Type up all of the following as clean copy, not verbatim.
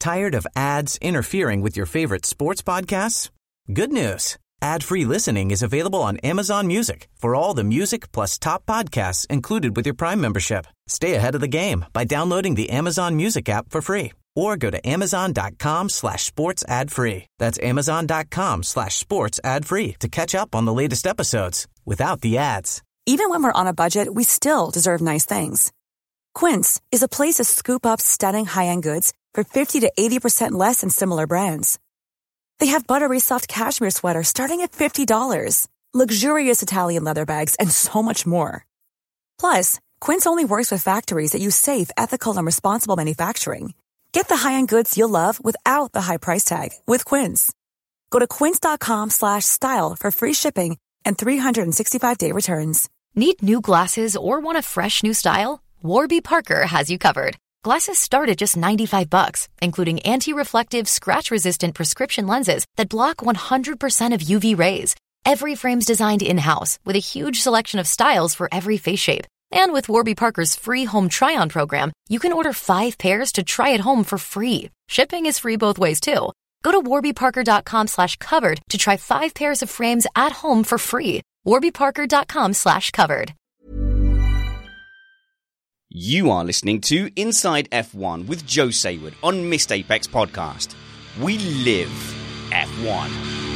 Tired of ads interfering with your favorite sports podcasts? Good news. Ad-free listening is available on Amazon Music for all the music plus top podcasts included with your Prime membership. Stay ahead of the game by downloading the Amazon Music app for free or go to amazon.com/sports ad free. That's amazon.com/sports ad free to catch up on the latest episodes without the ads. Even when we're on a budget, we still deserve nice things. Quince is a place to scoop up stunning high-end goods for 50 to 80% less than similar brands. They have buttery soft cashmere sweaters starting at $50, luxurious Italian leather bags, and so much more. Plus, Quince only works with factories that use safe, ethical, and responsible manufacturing. Get the high-end goods you'll love without the high price tag with Quince. Go to quince.com/style for free shipping and 365-day returns. Need new glasses or want a fresh new style? Warby Parker has you covered. Glasses start at just $95, including anti-reflective, scratch-resistant prescription lenses that block 100% of UV rays. Every frame's designed in-house with a huge selection of styles for every face shape. And with Warby Parker's free home try-on program, you can order 5 pairs to try at home for free. Shipping is free both ways, too. Go to warbyparker.com/covered to try 5 pairs of frames at home for free. warbyparker.com/covered. You are listening to Inside F1 with Joe Sayward on Missed Apex Podcast. We live F1.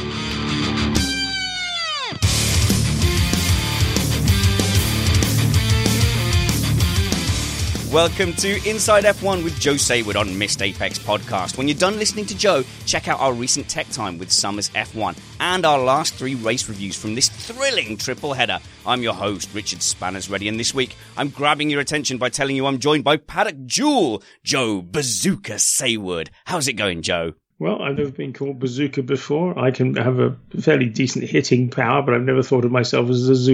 Welcome to Inside F1 with Joe Sayward on Missed Apex Podcast. When you're done listening to Joe, check out our recent Tech Time with Summers F1 and our last 3 race reviews from this thrilling triple header. I'm your host, Richard Spanners Ready, and this week I'm grabbing your attention by telling you I'm joined by Paddock Jewel, Joe Bazooka Sayward. How's it going, Joe? Well, I've never been called Bazooka before. I can have a fairly decent hitting power, but I've never thought of myself as a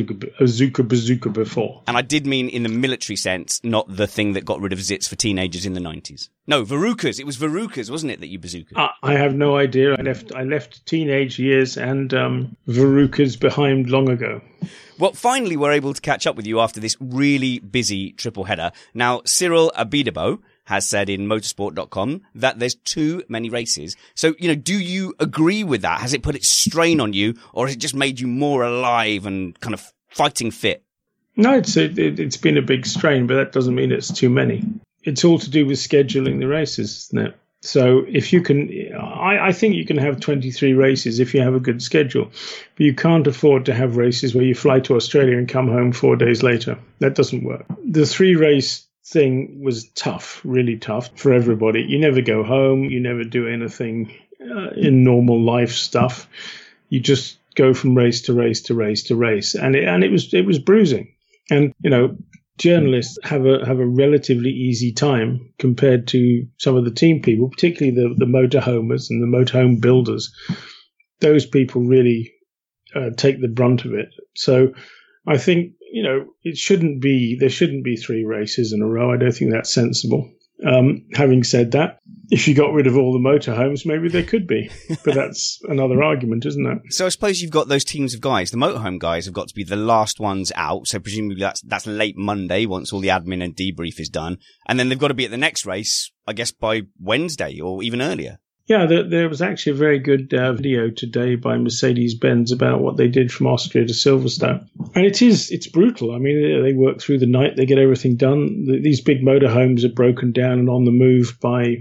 Bazooka before. And I did mean in the military sense, not the thing that got rid of zits for teenagers in the 90s. No, Verucas. It was Verucas, wasn't it, that you bazooka? I have no idea. I left teenage years and Verucas behind long ago. Well, finally, we're able to catch up with you after this really busy triple header. Now, Cyril Abiteboul has said in motorsport.com that there's too many races. So, do you agree with that? Has it put its strain on you, or has it just made you more alive and kind of fighting fit? No, it's been a big strain, but that doesn't mean it's too many. It's all to do with scheduling the races, isn't it? So if you can, I think you can have 23 races if you have a good schedule, but you can't afford to have races where you fly to Australia and come home 4 days later. That doesn't work. The 3-race thing was tough, really tough for everybody. You never go home. You never do anything in normal life stuff. You just go from race to race to race to race. And it was bruising. And, journalists have a relatively easy time compared to some of the team people, particularly the motorhomers and the motorhome builders. Those people really take the brunt of it. So I think, there shouldn't be 3 races in a row. I don't think that's sensible. Having said that, if you got rid of all the motorhomes, maybe there could be. But that's another argument, isn't it? So I suppose you've got those teams of guys. The motorhome guys have got to be the last ones out. So presumably that's late Monday once all the admin and debrief is done. And then they've got to be at the next race, I guess, by Wednesday or even earlier. Yeah, there was actually a very good video today by Mercedes-Benz about what they did from Austria to Silverstone. And it's brutal. I mean, they work through the night, they get everything done. These big motorhomes are broken down and on the move by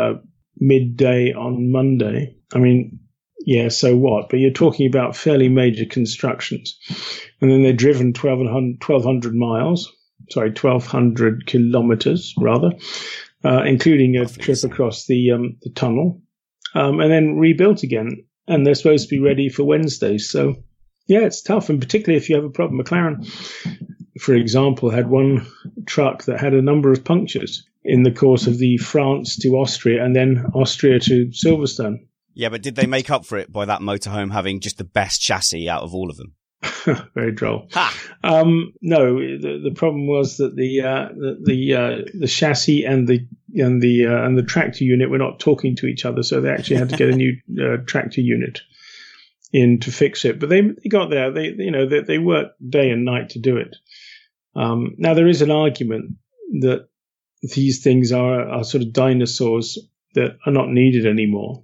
midday on Monday. I mean, yeah, so what? But you're talking about fairly major constructions. And then they're driven 1,200 kilometers, rather, including a trip across the tunnel. And then rebuilt again. And they're supposed to be ready for Wednesday. So, yeah, it's tough. And particularly if you have a problem. McLaren, for example, had one truck that had a number of punctures in the course of the France to Austria and then Austria to Silverstone. Yeah, but did they make up for it by that motorhome having just the best chassis out of all of them? Very droll. No, the problem was that the chassis and the tractor unit were not talking to each other, so they actually had to get a new tractor unit in to fix it. But they got there. They worked day and night to do it. Now there is an argument that these things are sort of dinosaurs that are not needed anymore.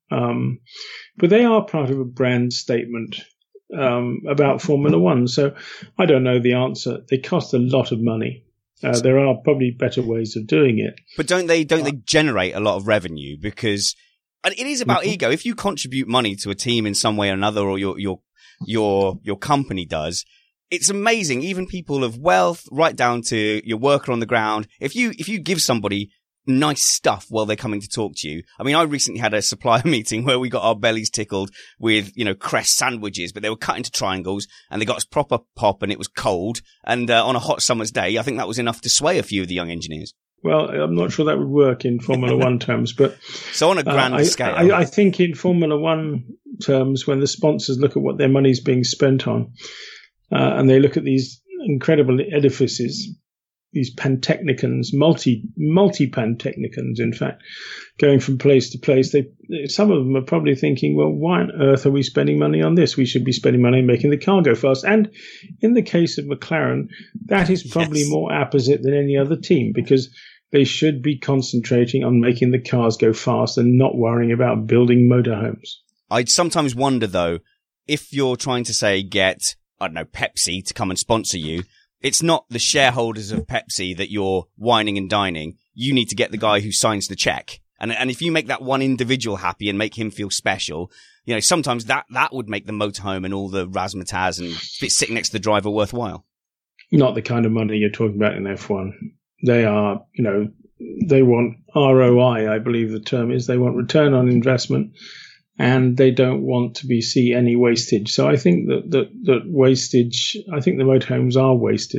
But they are part of a brand statement about Formula One. So I don't know the answer. They cost a lot of money. There are probably better ways of doing it. But don't they generate a lot of revenue? Because it is about ego. If you contribute money to a team in some way or another, or your company does, it's amazing. Even people of wealth, right down to your worker on the ground. If you give somebody nice stuff while they're coming to talk to you. I mean, I recently had a supplier meeting where we got our bellies tickled with, Crest sandwiches, but they were cut into triangles and they got us proper pop and it was cold. And on a hot summer's day, I think that was enough to sway a few of the young engineers. Well, I'm not sure that would work in Formula One terms, but so on a grand scale, I think in Formula One terms, when the sponsors look at what their money's being spent on, and they look at these incredible edifices, these pantechnicons, multi-pantechnicons, in fact, going from place to place, some of them are probably thinking, well, why on earth are we spending money on this? We should be spending money making the car go fast. And in the case of McLaren, that is probably more apposite than any other team, because they should be concentrating on making the cars go fast and not worrying about building motorhomes. I'd sometimes wonder, though, if you're trying to, say, get, I don't know, Pepsi to come and sponsor you, it's not the shareholders of Pepsi that you're whining and dining. You need to get the guy who signs the check. And if you make that one individual happy and make him feel special, sometimes that would make the motorhome and all the razzmatazz and sitting next to the driver worthwhile. Not the kind of money you're talking about in F1. They are, they want ROI, I believe the term is. They want return on investment, and they don't want to see any wastage. So I think that wastage, I think the motorhomes are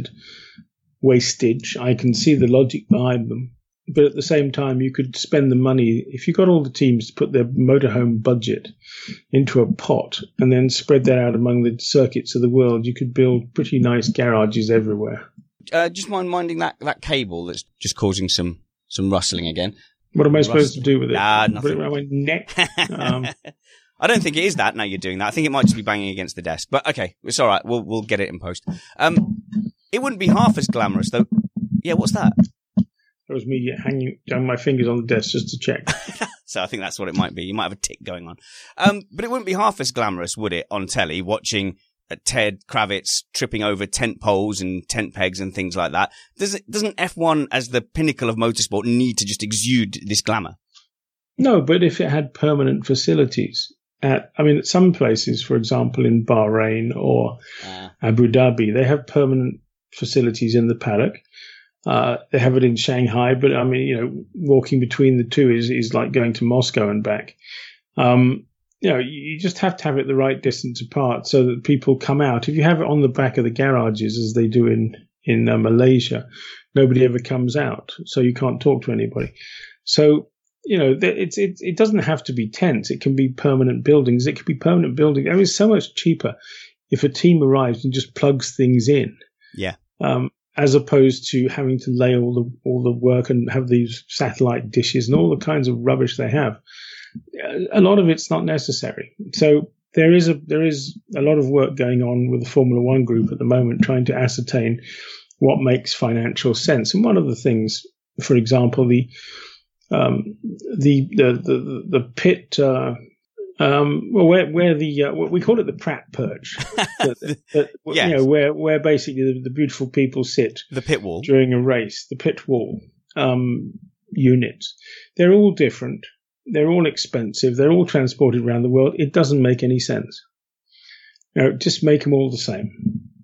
wastage. I can see the logic behind them. But at the same time, you could spend the money, if you got all the teams to put their motorhome budget into a pot and then spread that out among the circuits of the world, you could build pretty nice garages everywhere. Just minding that cable that's just causing some rustling again. What am I supposed to do with it? Nothing. Put it around my neck? I don't think it is that now you're doing that. I think it might just be banging against the desk. But okay, it's all right. We'll get it in post. It wouldn't be half as glamorous, though. Yeah, what's that? That was me hanging down my fingers on the desk just to check. So I think that's what it might be. You might have a tick going on. But it wouldn't be half as glamorous, would it, on telly, watching Ted Kravitz tripping over tent poles and tent pegs and things like that? Doesn't F1 as the pinnacle of motorsport need to just exude this glamour? No, but if it had permanent facilities at some places, for example, in Bahrain or Abu Dhabi, they have permanent facilities in the paddock. They have it in Shanghai, but walking between the two is like going to Moscow and back. You just have to have it the right distance apart so that people come out. If you have it on the back of the garages, as they do in Malaysia, nobody ever comes out, so you can't talk to anybody. So, it doesn't have to be tents. It can be permanent buildings. It could be permanent buildings. It's so much cheaper if a team arrives and just plugs things in. Yeah. As opposed to having to lay all the work and have these satellite dishes and all the kinds of rubbish they have. A lot of it's not necessary. So there is a lot of work going on with the Formula One group at the moment, trying to ascertain what makes financial sense. And one of the things, for example, the pit, where we call it the Pratt perch, yes. where basically the beautiful people sit, the pit wall during a race, the pit wall units. They're all different. They're all expensive. They're all transported around the world. It doesn't make any sense. Just make them all the same.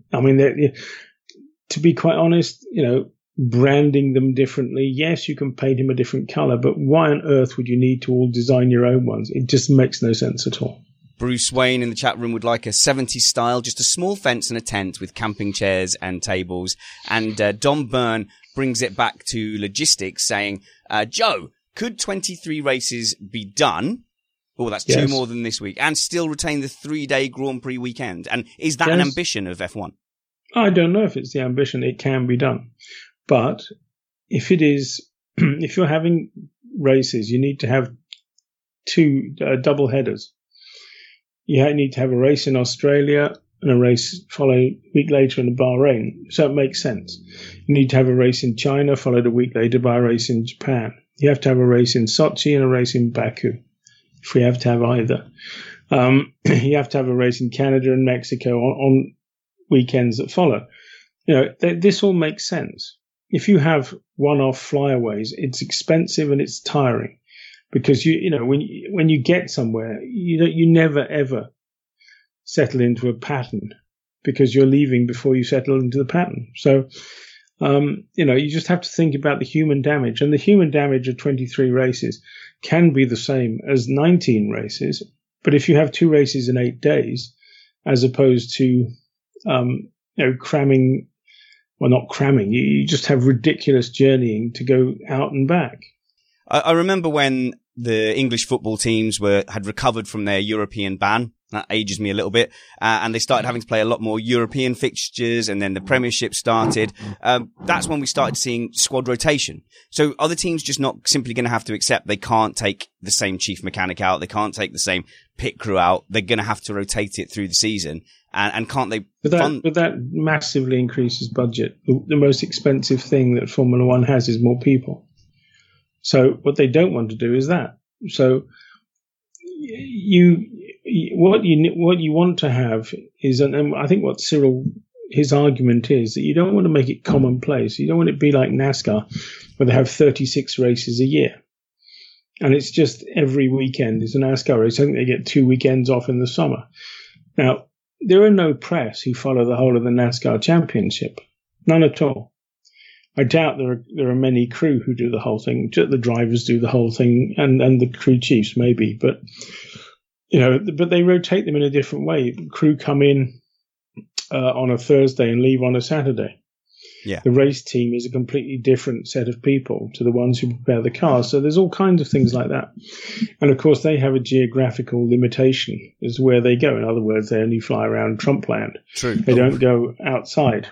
To be quite honest, branding them differently. Yes, you can paint them a different color, but why on earth would you need to all design your own ones? It just makes no sense at all. Bruce Wayne in the chat room would like a 70s style, just a small fence and a tent with camping chairs and tables. And Dom Byrne brings it back to logistics, saying, Joe, could 23 races be done? Oh, that's yes. 2 more than this week. And still retain the 3-day Grand Prix weekend. And is that an ambition of F1? I don't know if it's the ambition. It can be done. But if it is, if you're having races, you need to have 2 double headers. You need to have a race in Australia and a race followed a week later in Bahrain. So it makes sense. You need to have a race in China followed a week later by a race in Japan. You have to have a race in Sochi and a race in Baku, if we have to have either. You have to have a race in Canada and Mexico on weekends that follow. This all makes sense. If you have one-off flyaways, it's expensive and it's tiring because when you get somewhere, you never ever settle into a pattern because you're leaving before you settle into the pattern. So, you just have to think about the human damage, and the human damage of 23 races can be the same as 19 races. But if you have 2 races in 8 days, as opposed to, cramming, well, not cramming, you just have ridiculous journeying to go out and back. I remember when the English football teams had recovered from their European ban. That ages me a little bit. And they started having to play a lot more European fixtures, and then the Premiership started. That's when we started seeing squad rotation. So are the teams just not simply going to have to accept they can't take the same chief mechanic out? They can't take the same pit crew out. They're going to have to rotate it through the season. And can't they? But that massively increases budget. The most expensive thing that Formula One has is more people. So what they don't want to do is that. So what you want to have is, and I think what Cyril, his argument is that you don't want to make it commonplace. You don't want it to be like NASCAR, where they have 36 races a year, and it's just every weekend is a NASCAR race. I think they get 2 weekends off in the summer. Now, there are no press who follow the whole of the NASCAR championship. None at all. I doubt there are many crew who do the whole thing. The drivers do the whole thing, and the crew chiefs maybe, but but they rotate them in a different way. Crew come in on a Thursday and leave on a Saturday. Yeah. The race team is a completely different set of people to the ones who prepare the cars. So there's all kinds of things like that. And of course, they have a geographical limitation as to where they go. In other words, they only fly around Trumpland. True. They don't go outside.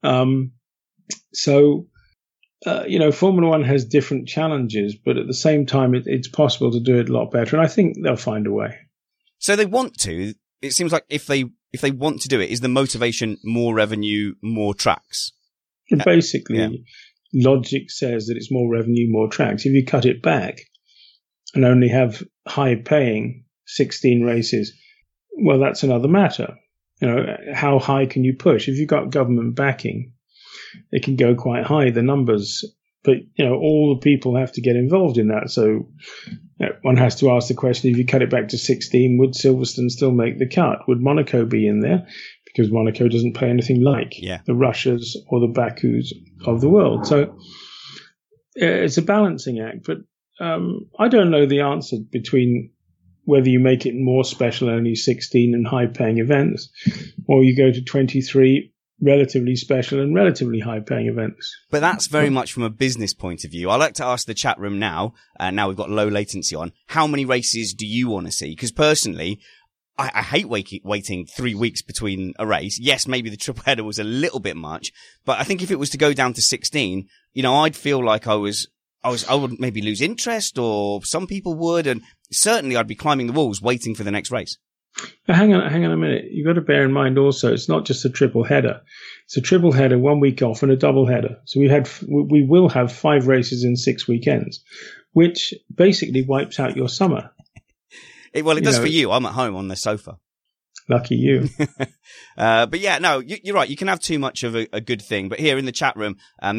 Formula One has different challenges, but at the same time, it's possible to do it a lot better. And I think they'll find a way. So they want to. It seems like if they want to do it, is the motivation more revenue, more tracks? Basically, logic says that it's more revenue, more tracks. If you cut it back and only have high-paying 16 races, well, that's another matter. How high can you push? If you've got government backing, it can go quite high, the numbers. But, all the people have to get involved in that. So one has to ask the question, if you cut it back to 16, would Silverstone still make the cut? Would Monaco be in there? Because Monaco doesn't pay anything like the Russias or the Bakus of the world. So it's a balancing act. But I don't know the answer between whether you make it more special, only 16 and high-paying events, or you go to 23 relatively special and relatively high-paying events. But that's very much from a business point of view. I like to ask the chat room now we've got low latency on, how many races do you want to see? Because personally, I hate waiting 3 weeks between a race. Yes, maybe the triple header was a little bit much, but I think if it was to go down to 16, I'd feel like I would maybe lose interest, or some people would, and certainly I'd be climbing the walls waiting for the next race. But hang on a minute. You've got to bear in mind also, it's not just a triple header. It's a triple header, 1 week off, and a double header. So we will have 5 races in 6 weekends, which basically wipes out your summer. It does for you. I'm at home on the sofa. Lucky you. But yeah, no, you're right. You can have too much of a good thing. But here in the chat room,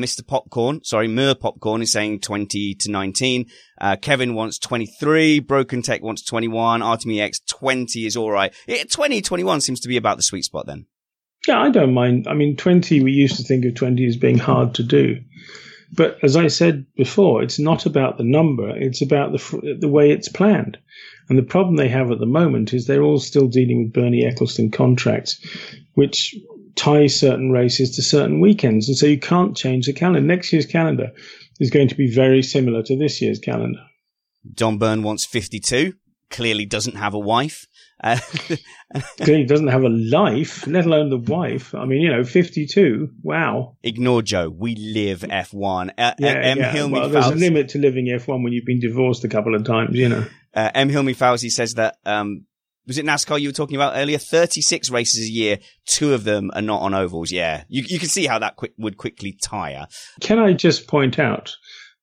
Mer Popcorn is saying 20 to 19. Kevin wants 23. Broken Tech wants 21. Artemy X 20 is all right. 20, 21 seems to be about the sweet spot then. Yeah, I don't mind. I mean, 20, we used to think of 20 as being hard to do. But as I said before, it's not about the number. It's about the way it's planned. And the problem they have at the moment is they're all still dealing with Bernie Ecclestone contracts, which tie certain races to certain weekends. And so you can't change the calendar. Next year's calendar is going to be very similar to this year's calendar. Don Byrne wants 52. Clearly doesn't have a wife. Clearly doesn't have a life, let alone the wife. I mean, 52. Wow. Ignore Joe. We live F1. Well, there's a limit to living F1 when you've been divorced a couple of times, M. Hilmi Fauzi says that, was it NASCAR you were talking about earlier? 36 races a year. 2 of them are not on ovals. Yeah. You can see how that would quickly tire. Can I just point out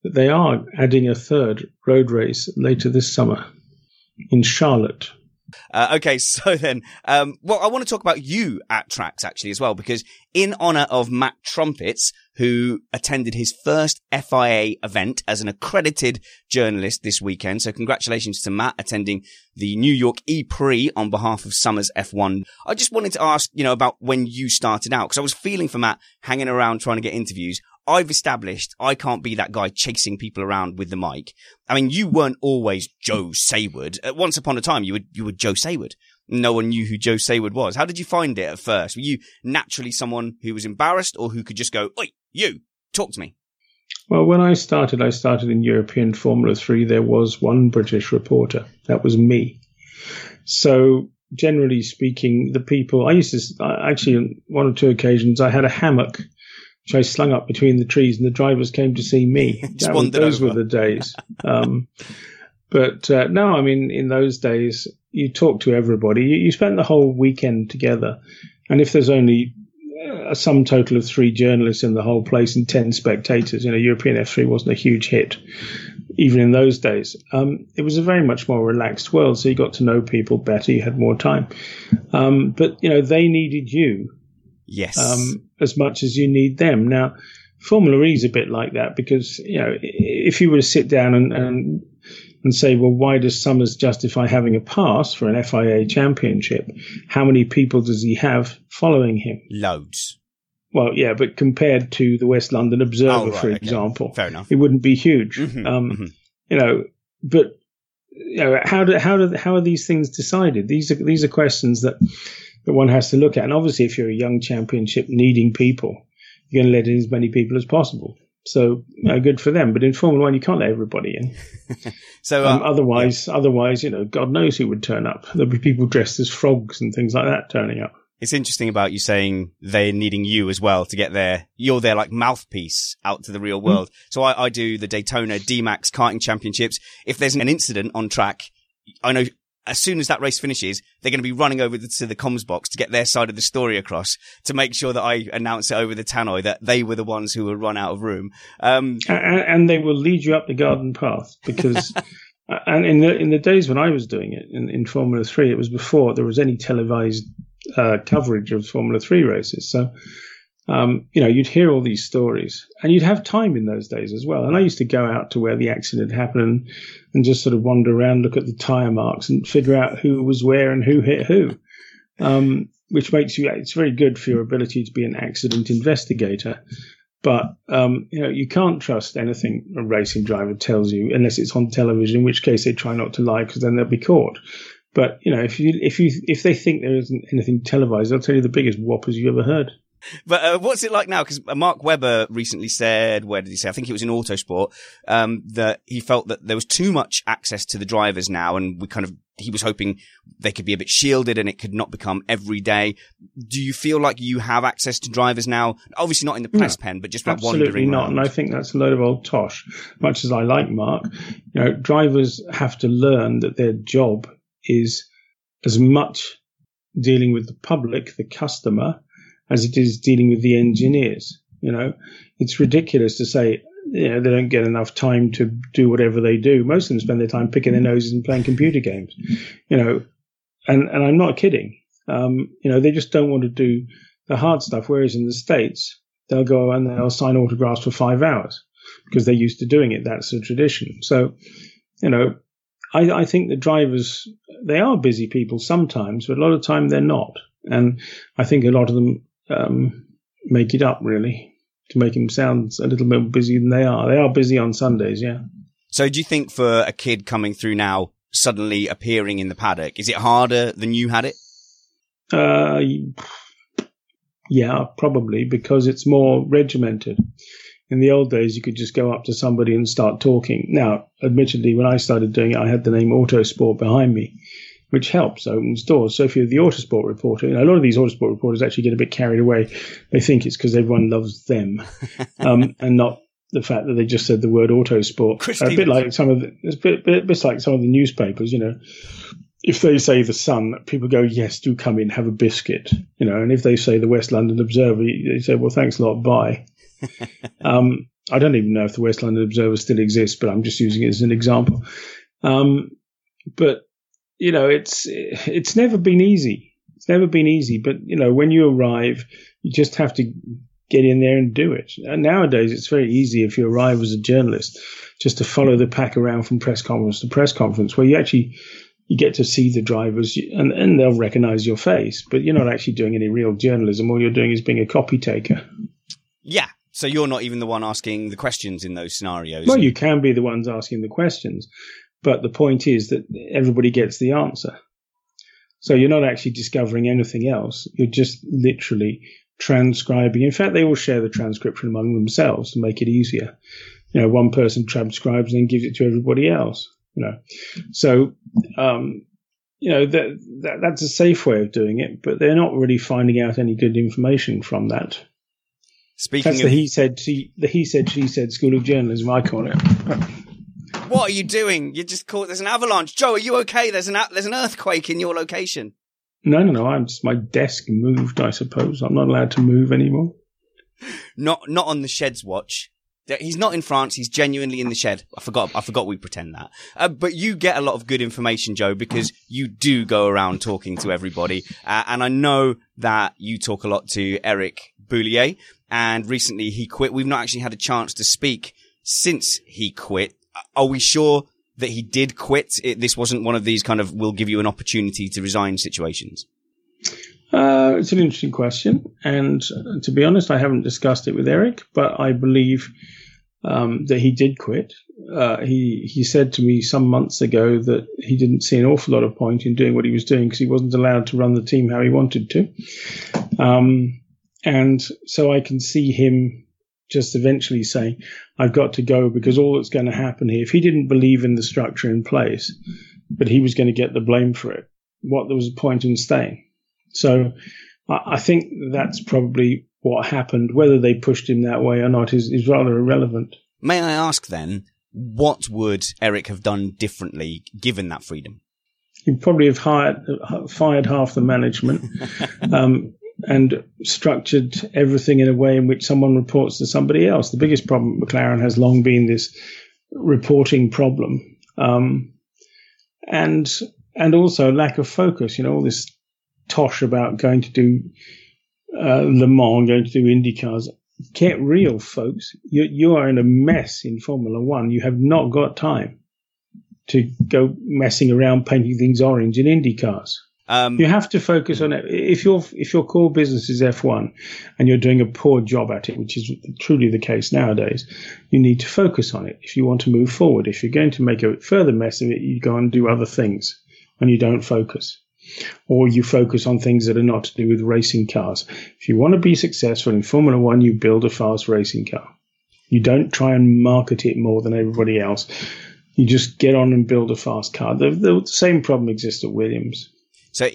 that they are adding a third road race later this summer in Charlotte. Okay, so then, well, I want to talk about you at Tracks actually as well, because in honor of Matt Trumpets, who attended his first FIA event as an accredited journalist this weekend. So congratulations to Matt attending the New York E-Prix on behalf of Summers F1. I just wanted to ask, about when you started out, because I was feeling for Matt hanging around trying to get interviews. I've established I can't be that guy chasing people around with the mic. I mean, you weren't always Joe Sayward. Once upon a time, you were Joe Sayward. No one knew who Joe Sayward was. How did you find it at first? Were you naturally someone who was embarrassed, or who could just go, "Oi, you, talk to me"? Well, when I started in European Formula 3. There was one British reporter. That was me. So generally speaking, the people, I used to, actually on one or two occasions, I had a hammock which I slung up between the trees, and the drivers came to see me. Those were the days. But no, I mean, in those days, you talk to everybody. You spent the whole weekend together. And if there's only a sum total of 3 journalists in the whole place and 10 spectators, European F3 wasn't a huge hit, even in those days. It was a very much more relaxed world, so you got to know people better. You had more time. But, they needed you. Yes. As much as you need them. Now, Formula E is a bit like that because, if you were to sit down and say, well, why does Summers justify having a pass for an FIA championship? How many people does he have following him? Loads. Well, yeah, but compared to the West London Observer, for example, fair enough, it wouldn't be huge. But how are these things decided? These are questions that one has to look at. And obviously, if you're a young championship needing people, you're going to let in as many people as possible. So good for them. But in Formula 1, you can't let everybody in. So otherwise, God knows who would turn up. There'll be people dressed as frogs and things like that turning up. It's interesting about you saying they're needing you as well to get there. You're their like mouthpiece out to the real world. So I do the Daytona D-Max karting championships. If there's an incident on track, I know as soon as that race finishes, they're going to be running over to the comms box to get their side of the story across to make sure that I announce it over the tannoy that they were the ones who were run out of room. And they will lead you up the garden path because, and in the days when I was doing it in Formula 3, it was before there was any televised coverage of Formula 3 races. So, you'd hear all these stories and you'd have time in those days as well. And I used to go out to where the accident happened and just sort of wander around, look at the tyre marks and figure out who was where and who hit who, which makes it's very good for your ability to be an accident investigator. But, you can't trust anything a racing driver tells you unless it's on television, in which case they try not to lie because then they'll be caught. But, if they think there isn't anything televised, they'll tell you the biggest whoppers you ever heard. But what's it like now? Because Mark Webber recently said, where did he say? I think it was in Autosport, that he felt that there was too much access to the drivers now, and he was hoping they could be a bit shielded and it could not become every day. Do you feel like you have access to drivers now? Obviously not in the press pen, but just like wandering absolutely not. around. And I think that's a load of old tosh. Much as I like Mark, drivers have to learn that their job is as much dealing with the public, the customer, as it is dealing with the engineers. It's ridiculous to say, they don't get enough time to do whatever they do. Most of them spend their time picking their noses and playing computer games, and I'm not kidding. They just don't want to do the hard stuff. Whereas in the States, they'll go and they'll sign autographs for 5 hours because they're used to doing it. That's a tradition. So, I think the drivers, they are busy people sometimes, but a lot of the time they're not. And I think a lot of them make it up, really, to make them sound a little bit busier than they are. They are busy on Sundays, yeah. So do you think for a kid coming through now, suddenly appearing in the paddock, is it harder than you had it? Yeah, probably, because it's more regimented. In the old days, you could just go up to somebody and start talking. Now, admittedly, when I started doing it, I had the name Autosport behind me, which helps, opens doors. So if you're the Autosport reporter, a lot of these Autosport reporters actually get a bit carried away. They think it's because everyone loves them, and not the fact that they just said the word Autosport. A bit like some of the newspapers, If they say the Sun, people go, yes, do come in, have a biscuit, And if they say the West London Observer, they say, well, thanks a lot, bye. I don't even know if the West London Observer still exists, but I'm just using it as an example. But it's never been easy. It's never been easy. But when you arrive, you just have to get in there and do it. And nowadays, it's very easy if you arrive as a journalist just to follow the pack around from press conference to press conference, where you get to see the drivers and they'll recognize your face, but you're not actually doing any real journalism. All you're doing is being a copy taker. Yeah. So you're not even the one asking the questions in those scenarios. Well, you can be the ones asking the questions, but the point is that everybody gets the answer. So you're not actually discovering anything else. You're just literally transcribing. In fact, they all share the transcription among themselves to make it easier. One person transcribes and then gives it to everybody else. So that's a safe way of doing it, but they're not really finding out any good information from that. That's the he said, she said school of journalism, I call it. What are you doing? You just caught. There's an avalanche. Joe, are you okay? There's an earthquake in your location. No. My desk moved, I suppose. I'm not allowed to move anymore. Not on the shed's watch. He's not in France. He's genuinely in the shed. I forgot we pretend that. But you get a lot of good information, Joe, because you do go around talking to everybody. And I know that you talk a lot to Eric Boulier, and recently he quit. We've not actually had a chance to speak since he quit. Are we sure that he did quit? This wasn't one of these kind of, we'll give you an opportunity to resign situations. It's an interesting question. And to be honest, I haven't discussed it with Eric, but I believe that he did quit. He said to me some months ago that he didn't see an awful lot of point in doing what he was doing because he wasn't allowed to run the team how he wanted to. And so I can see him just eventually saying, I've got to go because all that's going to happen here, if he didn't believe in the structure in place, but he was going to get the blame for it, there was a point in staying. So I think that's probably what happened. Whether they pushed him that way or not is rather irrelevant. May I ask then, what would Eric have done differently given that freedom? He'd probably have fired half the management and structured everything in a way in which someone reports to somebody else. The biggest problem at McLaren has long been this reporting problem, and also lack of focus. All this tosh about going to do Le Mans, going to do IndyCars. Get real, folks. You are in a mess in Formula One. You have not got time to go messing around painting things orange in IndyCars. You have to focus on it. If your core business is F1 and you're doing a poor job at it, which is truly the case nowadays, you need to focus on it if you want to move forward. If you're going to make a further mess of it, you go and do other things and you don't focus. Or you focus on things that are not to do with racing cars. If you want to be successful in Formula One, you build a fast racing car. You don't try and market it more than everybody else. You just get on and build a fast car. The same problem exists at Williams. So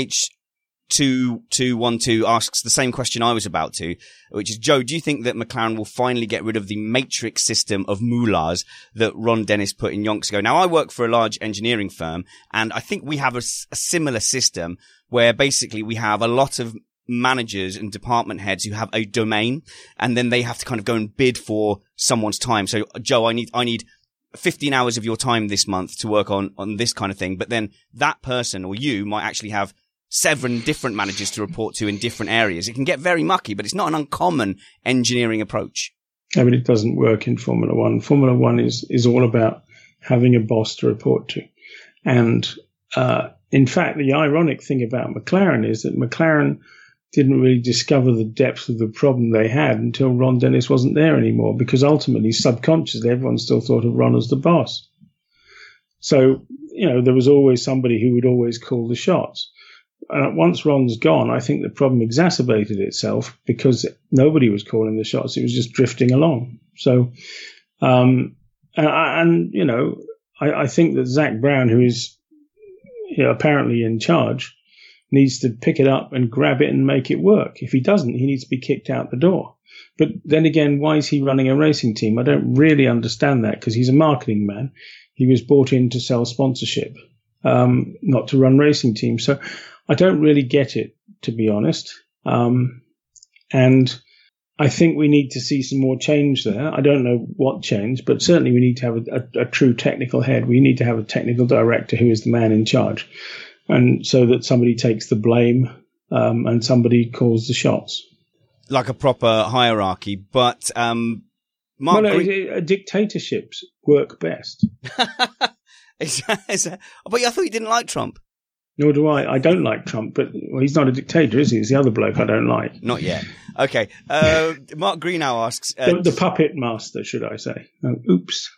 EMH2212 asks the same question I was about to, which is, Joe, do you think that McLaren will finally get rid of the matrix system of moulage that Ron Dennis put in yonks ago? Now, I work for a large engineering firm, and I think we have a similar system where basically we have a lot of managers and department heads who have a domain, and then they have to kind of go and bid for someone's time. So, Joe, I need 15 hours of your time this month to work on this kind of thing. But then that person or you might actually have 7 different managers to report to in different areas. It can get very mucky, but it's not an uncommon engineering approach. I mean, it doesn't work in Formula One. Formula One is all about having a boss to report to. And in fact, the ironic thing about McLaren is that McLaren didn't really discover the depth of the problem they had until Ron Dennis wasn't there anymore, because ultimately, subconsciously, everyone still thought of Ron as the boss. So, there was always somebody who would always call the shots. And once Ron's gone, I think the problem exacerbated itself because nobody was calling the shots. It was just drifting along. So, I think that Zach Brown, who is apparently in charge, needs to pick it up and grab it and make it work. If he doesn't, he needs to be kicked out the door. But then again, why is he running a racing team? I don't really understand that, because he's a marketing man. He was brought in to sell sponsorship, not to run racing teams. So I don't really get it, to be honest. And I think we need to see some more change there. I don't know what change, but certainly we need to have a true technical head. We need to have a technical director who is the man in charge, and so that somebody takes the blame and somebody calls the shots. Like a proper hierarchy, but dictatorships work best. But I thought you didn't like Trump. Nor do I. I don't like Trump, but he's not a dictator, is he? He's the other bloke I don't like. Not yet. Okay. Mark Greenow asks... the puppet master, should I say. Oh, oops.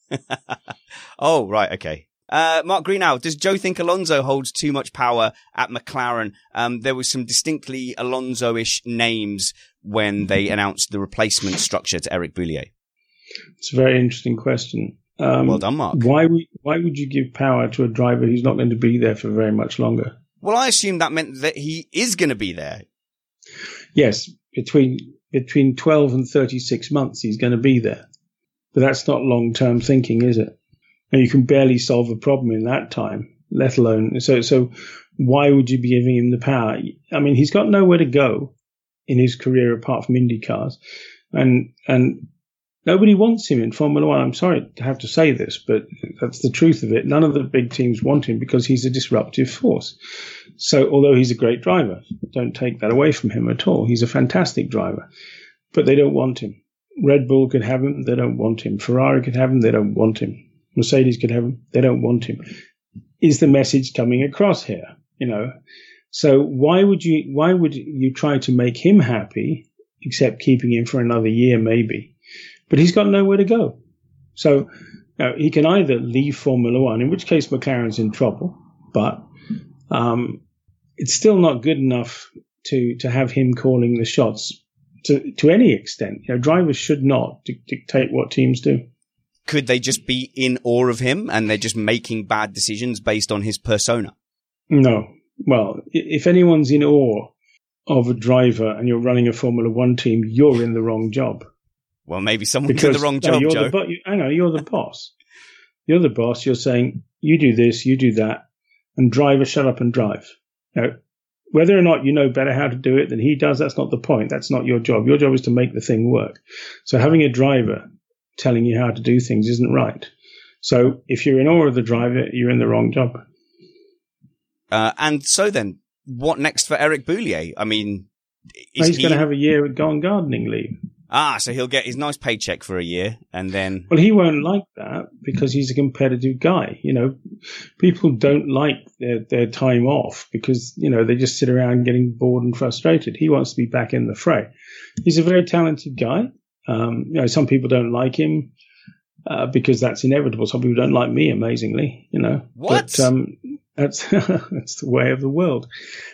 Oh, right, okay. Mark Greenow, does Joe think Alonso holds too much power at McLaren? There was some distinctly Alonso-ish names when they announced the replacement structure to Eric Boullier. It's a very interesting question. Well done, Mark. Why would you give power to a driver who's not going to be there for very much longer? Well, I assume that meant that he is going to be there. Yes, between 12 and 36 months he's going to be there. But that's not long-term thinking, is it? And you can barely solve a problem in that time, let alone... So why would you be giving him the power? I mean, he's got nowhere to go in his career apart from Indy cars. And nobody wants him in Formula One. I'm sorry to have to say this, but that's the truth of it. None of the big teams want him because he's a disruptive force. So although he's a great driver, don't take that away from him at all. He's a fantastic driver, but they don't want him. Red Bull could have him. They don't want him. Ferrari could have him. They don't want him. Mercedes could have him. They don't want him. Is the message coming across here? You know, so why would you try to make him happy except keeping him for another year maybe? But he's got nowhere to go. So he can either leave Formula One, in which case McLaren's in trouble, but it's still not good enough to have him calling the shots to any extent. You know, drivers should not dictate what teams do. Could they just be in awe of him and they're just making bad decisions based on his persona? No. Well, if anyone's in awe of a driver and you're running a Formula One team, you're in the wrong job. Well, maybe someone's in the wrong job, Joe. Hang on, you're the boss. You're the boss. You're saying, you do this, you do that, and driver, shut up and drive. Now, whether or not you know better how to do it than he does, that's not the point. That's not your job. Your job is to make the thing work. So having a driver telling you how to do things isn't right. So if you're in awe of the driver, you're in the wrong job. And so then, what next for Eric Boullier? I mean, he's going to have a year with gone gardening leave. So he'll get his nice paycheck for a year and then... Well, he won't like that because he's a competitive guy. You know, people don't like their time off because, you know, they just sit around getting bored and frustrated. He wants to be back in the fray. He's a very talented guy. You know, some people don't like him because that's inevitable. Some people don't like me, amazingly, you know. What? But that's the way of the world.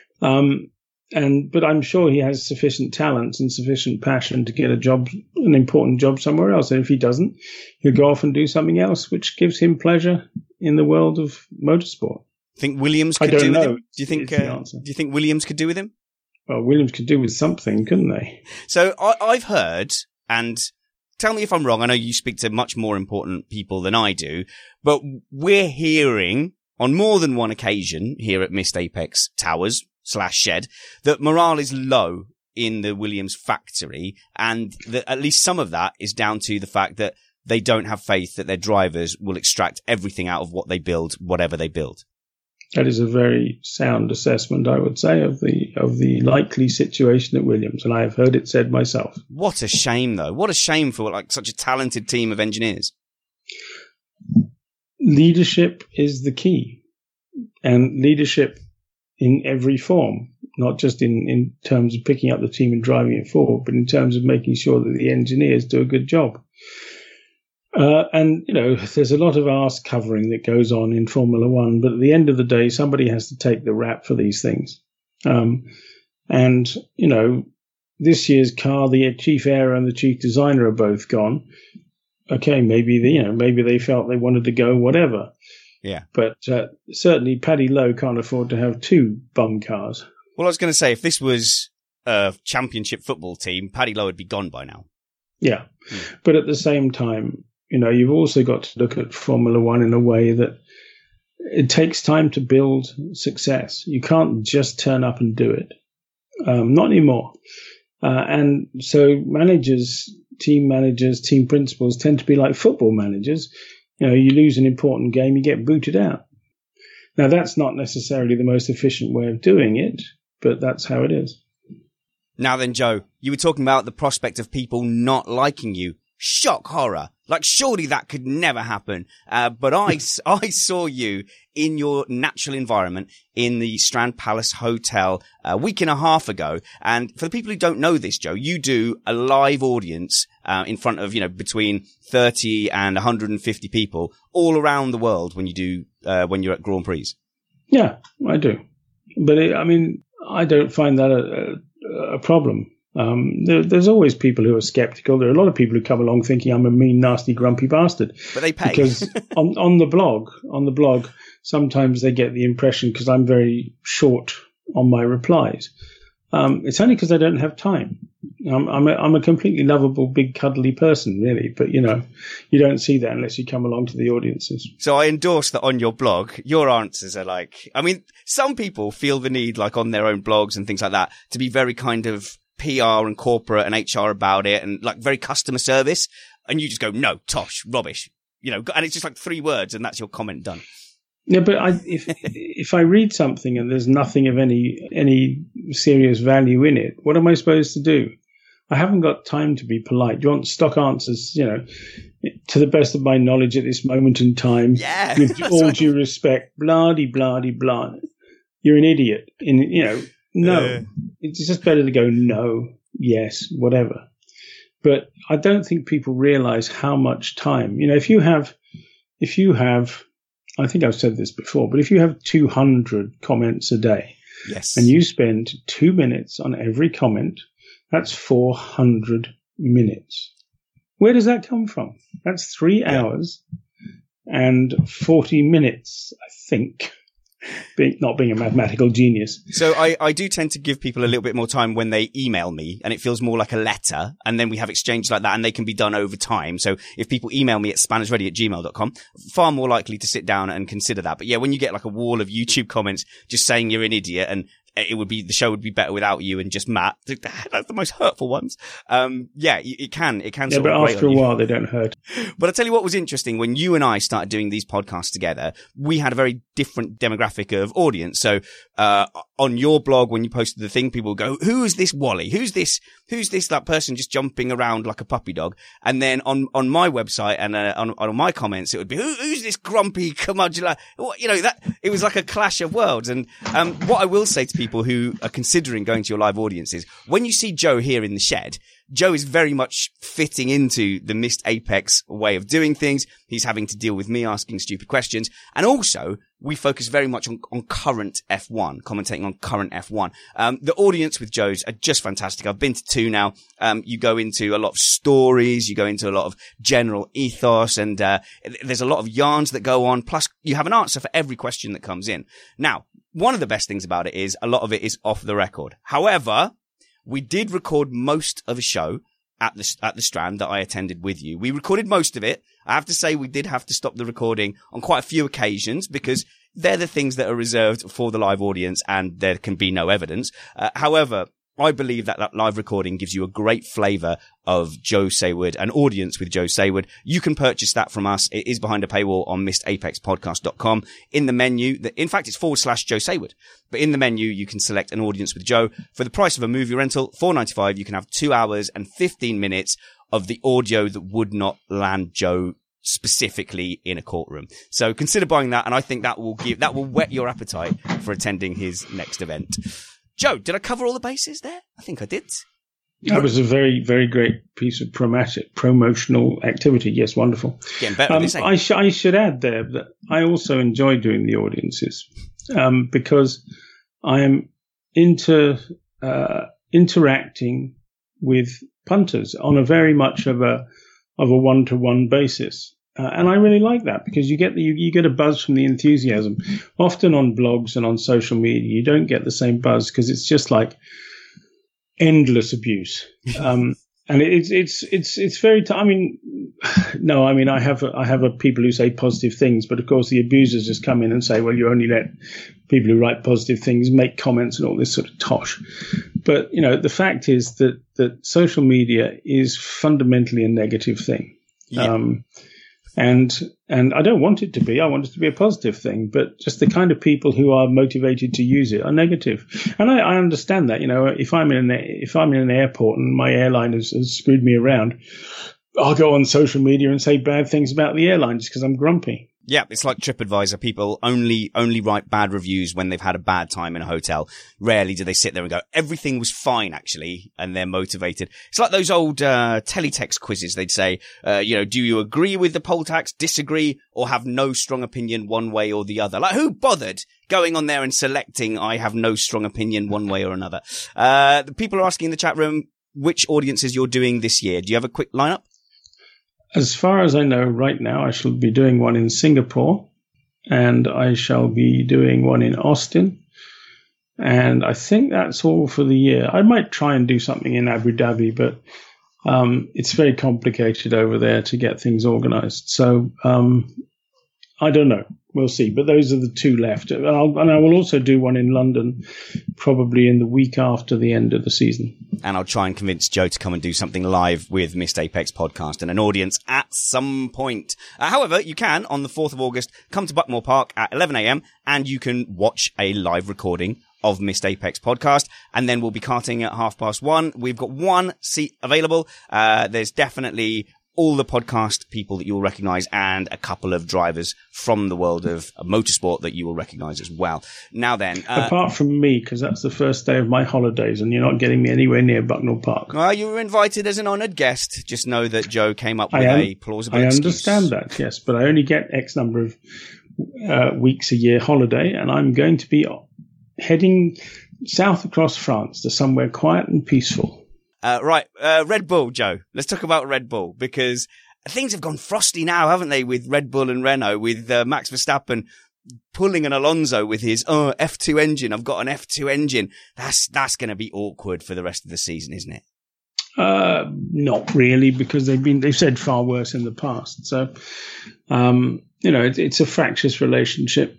But I'm sure he has sufficient talent and sufficient passion to get an important job somewhere else. And if he doesn't, he'll go off and do something else, which gives him pleasure in the world of motorsport. Think Williams could do with him? Do you think Williams could do with him? Well, Williams could do with something, couldn't they? So I've heard, and tell me if I'm wrong, I know you speak to much more important people than I do, but we're hearing on more than one occasion here at Missed Apex Towers /Shed that morale is low in the Williams factory, and that at least some of that is down to the fact that they don't have faith that their drivers will extract everything out of what they build, whatever they build. That is a very sound assessment, I would say, of the likely situation at Williams, and I have heard it said myself. What a shame, though. What a shame for such a talented team of engineers. Leadership is the key, and leadership in every form, not just in terms of picking up the team and driving it forward, but in terms of making sure that the engineers do a good job. And, you know, there's a lot of arse covering that goes on in Formula One, but at the end of the day, somebody has to take the rap for these things. And, you know, this year's car, the chief aero and the chief designer are both gone. Okay, maybe they felt they wanted to go, whatever. Yeah. But certainly Paddy Lowe can't afford to have two bum cars. Well, I was going to say, if this was a championship football team, Paddy Lowe would be gone by now. Yeah. But at the same time, you know, you've also got to look at Formula One in a way that it takes time to build success. You can't just turn up and do it. Not anymore. And so team managers, team principals tend to be like football managers. You know, you lose an important game, you get booted out. Now, that's not necessarily the most efficient way of doing it, but that's how it is. Now then, Joe, you were talking about the prospect of people not liking you. Shock horror. Like, surely that could never happen. But I saw you in your natural environment in the Strand Palace Hotel a week and a half ago. And for the people who don't know this, Joe, you do a live audience in front of, between 30 and 150 people all around the world when you do when you're at Grand Prix. Yeah, I do. But I don't find that a problem. There's always people who are skeptical. There are a lot of people who come along thinking I'm a mean, nasty, grumpy bastard. But they pay. Because on the blog, sometimes they get the impression, because I'm very short on my replies. It's only because I don't have time. I'm a completely lovable, big, cuddly person, really. But, you don't see that unless you come along to the audiences. So I endorse that on your blog, your answers are like, some people feel the need, like on their own blogs and things like that, to be very kind of PR and corporate and HR about it and like very customer service. And you just go, no, tosh, rubbish, and it's just like 3 words and that's your comment done. Yeah, but if I read something and there's nothing of any serious value in it, what am I supposed to do? I haven't got time to be polite. You want stock answers, to the best of my knowledge at this moment in time. Yeah. With all due respect, blah-de-blah-de-blah. You're an idiot. No. It's just better to go no, yes, whatever. But I don't think people realize how much time, if you have, I think I've said this before, but if you have 200 comments a day, yes, and you spend 2 minutes on every comment, that's 400 minutes. Where does that come from? That's 3 hours and 40 minutes, I think. Not being a mathematical genius. So I do tend to give people a little bit more time when they email me, and it feels more like a letter, and then we have exchanges like that, and they can be done over time. So if people email me at spannersready@gmail.com, far more likely to sit down and consider that. But yeah, when you get like a wall of YouTube comments just saying you're an idiot and the show would be better without you and just Matt, that's the most hurtful ones. It can. Yeah, but after a while they don't hurt. But I'll tell you what was interesting. When you and I started doing these podcasts together, we had a very different demographic of audience. So, on your blog, when you posted the thing, people would go, who is this Wally? Who's this that person just jumping around like a puppy dog? And then on my website and, on my comments, it would be, who's this grumpy curmudgeon? It was like a clash of worlds. And, what I will say to people who are considering going to your live audiences, when you see Joe here in the shed, Joe is very much fitting into the Missed Apex way of doing things. He's having to deal with me asking stupid questions. And also, we focus very much on current F1, commentating on current F1. The audience with Joe's are just fantastic. I've been to 2 now. You go into a lot of stories. You go into a lot of general ethos, and there's a lot of yarns that go on. Plus, you have an answer for every question that comes in. Now, one of the best things about it is a lot of it is off the record. However, we did record most of a show at the Strand that I attended with you. We recorded most of it. I have to say we did have to stop the recording on quite a few occasions because they're the things that are reserved for the live audience and there can be no evidence. However, I believe that live recording gives you a great flavour of Joe Sayward, an audience with Joe Sayward. You can purchase that from us. It is behind a paywall on missedapexpodcast.com. In the menu, in fact, it's /Joe Sayward. But in the menu, you can select an audience with Joe. For the price of a movie rental, $4.95, you can have 2 hours and 15 minutes of the audio that would not land Joe specifically in a courtroom. So consider buying that, and I think that will whet your appetite for attending his next event. Joe, did I cover all the bases there? I think I did. That was a very, very great piece of promotional activity. Yes, wonderful. Getting better at this, I should add there that I also enjoy doing the audiences because I am interacting with punters on a very much of a one-to-one basis. And I really like that because you get a buzz from the enthusiasm. Often on blogs and on social media, you don't get the same buzz because it's just like endless abuse. And it's very. I have people who say positive things, but of course the abusers just come in and say, well, you only let people who write positive things make comments and all this sort of tosh. But, the fact is that social media is fundamentally a negative thing. Yeah. And I don't want it to be. I want it to be a positive thing. But just the kind of people who are motivated to use it are negative. And I understand that. If I'm in an airport and my airline has screwed me around, I'll go on social media and say bad things about the airline just because I'm grumpy. Yeah, it's like TripAdvisor. People only write bad reviews when they've had a bad time in a hotel. Rarely do they sit there and go, everything was fine, actually, and they're motivated. It's like those old teletext quizzes. They'd say, do you agree with the poll tax, disagree, or have no strong opinion one way or the other? Like, who bothered going on there and selecting, I have no strong opinion one way or another? The people are asking in the chat room which audiences you're doing this year. Do you have a quick lineup? As far as I know right now, I shall be doing one in Singapore, and I shall be doing one in Austin. And I think that's all for the year. I might try and do something in Abu Dhabi, but it's very complicated over there to get things organized. So I don't know. We'll see. But those are the two left. And I will also do one in London, probably in the week after the end of the season. And I'll try and convince Joe to come and do something live with Missed Apex podcast and an audience at some point. However, you can, on the 4th of August, come to Buckmore Park at 11 a.m. and you can watch a live recording of Missed Apex podcast. And then we'll be karting at 1:30. We've got one seat available. There's definitely all the podcast people that you'll recognize and a couple of drivers from the world of motorsport that you will recognize as well. Now then, apart from me, because that's the first day of my holidays and you're not getting me anywhere near Bucknell Park. Well, you were invited as an honored guest. Just know that Joe came up with a plausible excuse. I understand that, yes, but I only get X number of weeks a year holiday, and I'm going to be heading south across France to somewhere quiet and peaceful. Right, Red Bull, Joe. Let's talk about Red Bull, because things have gone frosty now, haven't they, with Red Bull and Renault, with Max Verstappen pulling an Alonso with his F2 engine. I've got an F2 engine. That's going to be awkward for the rest of the season, isn't it? Not really, because they've said far worse in the past. So, it's a fractious relationship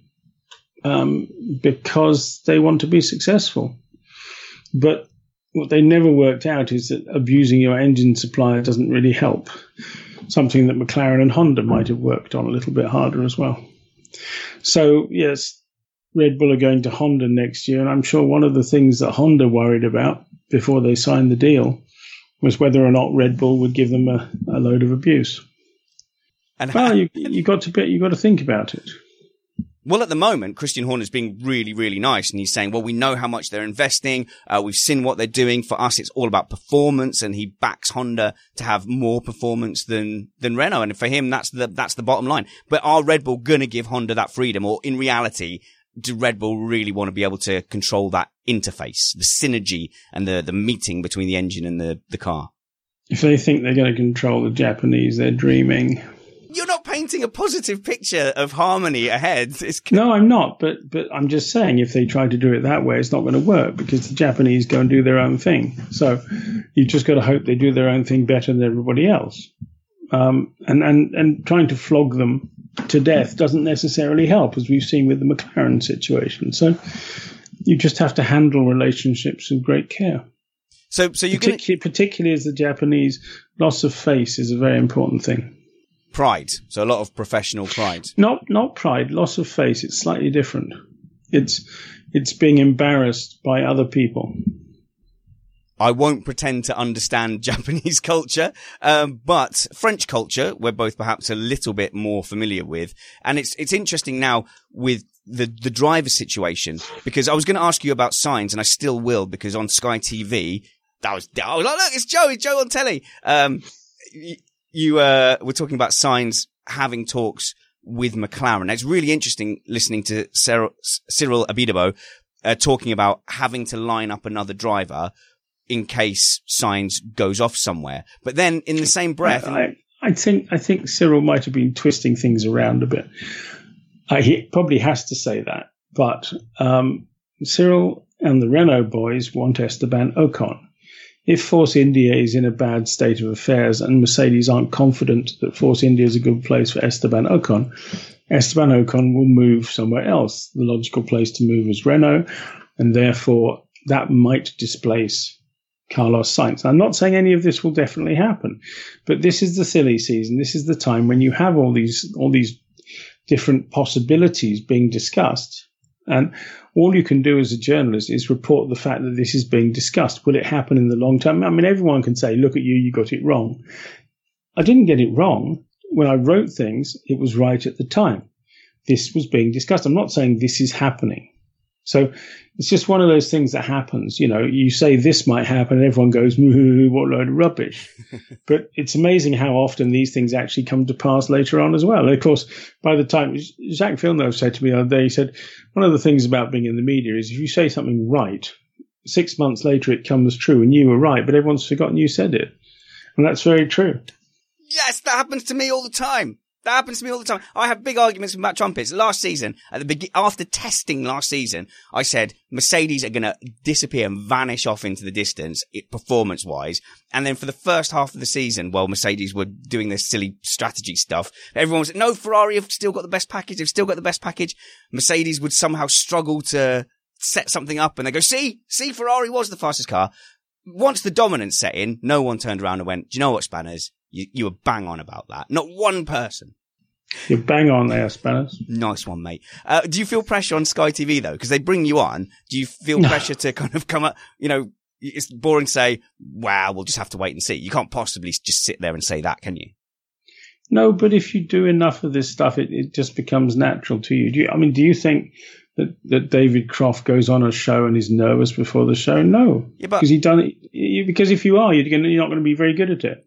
because they want to be successful, but what they never worked out is that abusing your engine supplier doesn't really help. Something that McLaren and Honda might have worked on a little bit harder as well. So, yes, Red Bull are going to Honda next year, and I'm sure one of the things that Honda worried about before they signed the deal was whether or not Red Bull would give them a load of abuse. And you got to think about it. Well, at the moment, Christian Horner's being really, really nice, and he's saying, well, we know how much they're investing. We've seen what they're doing. For us, it's all about performance, and he backs Honda to have more performance than Renault. And for him, that's the bottom line. But are Red Bull going to give Honda that freedom? Or in reality, do Red Bull really want to be able to control that interface, the synergy and the meeting between the engine and the car? If they think they're going to control the Japanese, they're dreaming. You're not painting a positive picture of harmony ahead. No, I'm not. But I'm just saying, if they try to do it that way, it's not going to work, because the Japanese go and do their own thing. So you've just got to hope they do their own thing better than everybody else. And trying to flog them to death doesn't necessarily help, as we've seen with the McLaren situation. So you just have to handle relationships with great care. So you particularly as the Japanese, loss of face is a very important thing. Pride. So a lot of professional pride. Not pride, loss of face. It's slightly different. It's being embarrassed by other people. I won't pretend to understand Japanese culture, but French culture, we're both perhaps a little bit more familiar with. And it's interesting now with the driver situation, because I was going to ask you about Sainz, and I still will, because on Sky TV, I was like, look, it's Joe on telly. You were talking about Sainz having talks with McLaren. It's really interesting listening to Cyril Abiteboul talking about having to line up another driver in case Sainz goes off somewhere. But then in the same breath, I think Cyril might have been twisting things around a bit. He probably has to say that, but Cyril and the Renault boys want Esteban Ocon. If Force India is in a bad state of affairs and Mercedes aren't confident that Force India is a good place for Esteban Ocon will move somewhere else. The logical place to move is Renault, and therefore that might displace Carlos Sainz. I'm not saying any of this will definitely happen, but this is the silly season. This is the time when you have all these different possibilities being discussed. And all you can do as a journalist is report the fact that this is being discussed. Will it happen in the long term? I mean, everyone can say, look at you, you got it wrong. I didn't get it wrong. When I wrote things, it was right at the time. This was being discussed. I'm not saying this is happening. So it's just one of those things that happens. You know, you say this might happen and everyone goes, what load of rubbish. But it's amazing how often these things actually come to pass later on as well. And of course, by the time Jacques Villeneuve said to me the other day, he said, one of the things about being in the media is if you say something right, 6 months later it comes true and you were right, but everyone's forgotten you said it. And that's very true. Yes, that happens to me all the time. That happens to me all the time. I have big arguments with Matt Trumpets. Last season, after testing last season, I said Mercedes are going to disappear and vanish off into the distance, performance-wise. And then for the first half of the season, while Mercedes were doing this silly strategy stuff, everyone was, no, Ferrari have still got the best package. They've still got the best package. Mercedes would somehow struggle to set something up, and they go, see, Ferrari was the fastest car. Once the dominance set in, no one turned around and went, do you know what, Spanners? You were bang on about that. Not one person. You're bang on there, Spanners. Nice one, mate. Do you feel pressure on Sky TV, though? Because they bring you on. Do you feel pressure to kind of come up, you know, it's boring to say, wow, we'll just have to wait and see. You can't possibly just sit there and say that, can you? No, but if you do enough of this stuff, it just becomes natural to you. Do you think that David Croft goes on a show and is nervous before the show? No. Yeah, because because if you are, you're not going to be very good at it.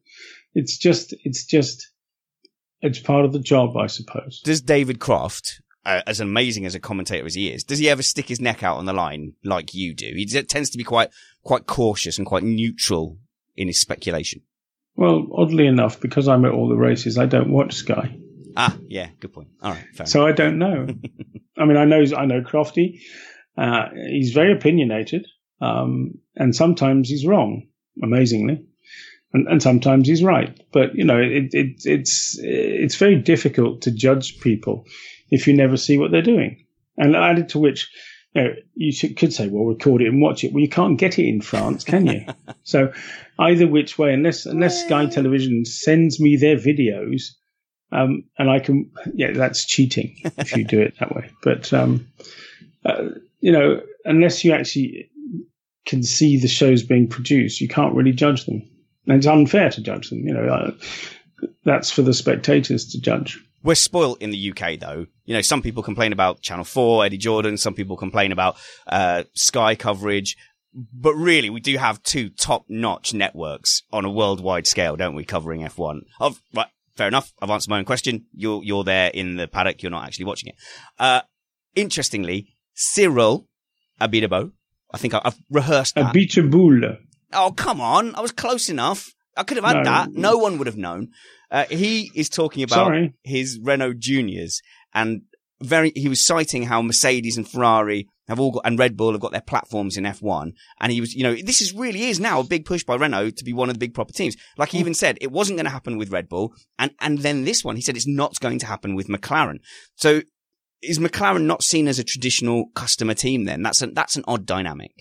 It's part of the job, I suppose. Does David Croft, as amazing as a commentator as he is, does he ever stick his neck out on the line like you do? He tends to be quite cautious and quite neutral in his speculation. Well, oddly enough, because I'm at all the races, I don't watch Sky. Ah, yeah, good point. All right, fair so enough. I don't know. I mean, I know Crofty. He's very opinionated, and sometimes he's wrong, amazingly. And sometimes he's right, but you know it's very difficult to judge people if you never see what they're doing. And added to which, you could say, well, record it and watch it. Well, you can't get it in France, can you? So either which way, unless Sky Television sends me their videos, and I can, that's cheating if you do it that way. But unless you actually can see the shows being produced, you can't really judge them. And it's unfair to judge them. That's for the spectators to judge. We're spoilt in the UK, though. Some people complain about Channel 4, Eddie Jordan. Some people complain about Sky coverage. But really, we do have two top-notch networks on a worldwide scale, don't we, covering F1? Right, fair enough. I've answered my own question. You're there in the paddock. You're not actually watching it. Interestingly, Cyril Abiteboul, I think I've rehearsed that. Abiteboul. Oh, come on. I was close enough. I could have had that. No one would have known. He is talking about his Renault Juniors, and he was citing how Mercedes and Ferrari have all got, and Red Bull have got their platforms in F1. And he was, this really is now a big push by Renault to be one of the big proper teams. Like he even said, it wasn't going to happen with Red Bull. And then this one, he said it's not going to happen with McLaren. So is McLaren not seen as a traditional customer team then? That's an odd dynamic.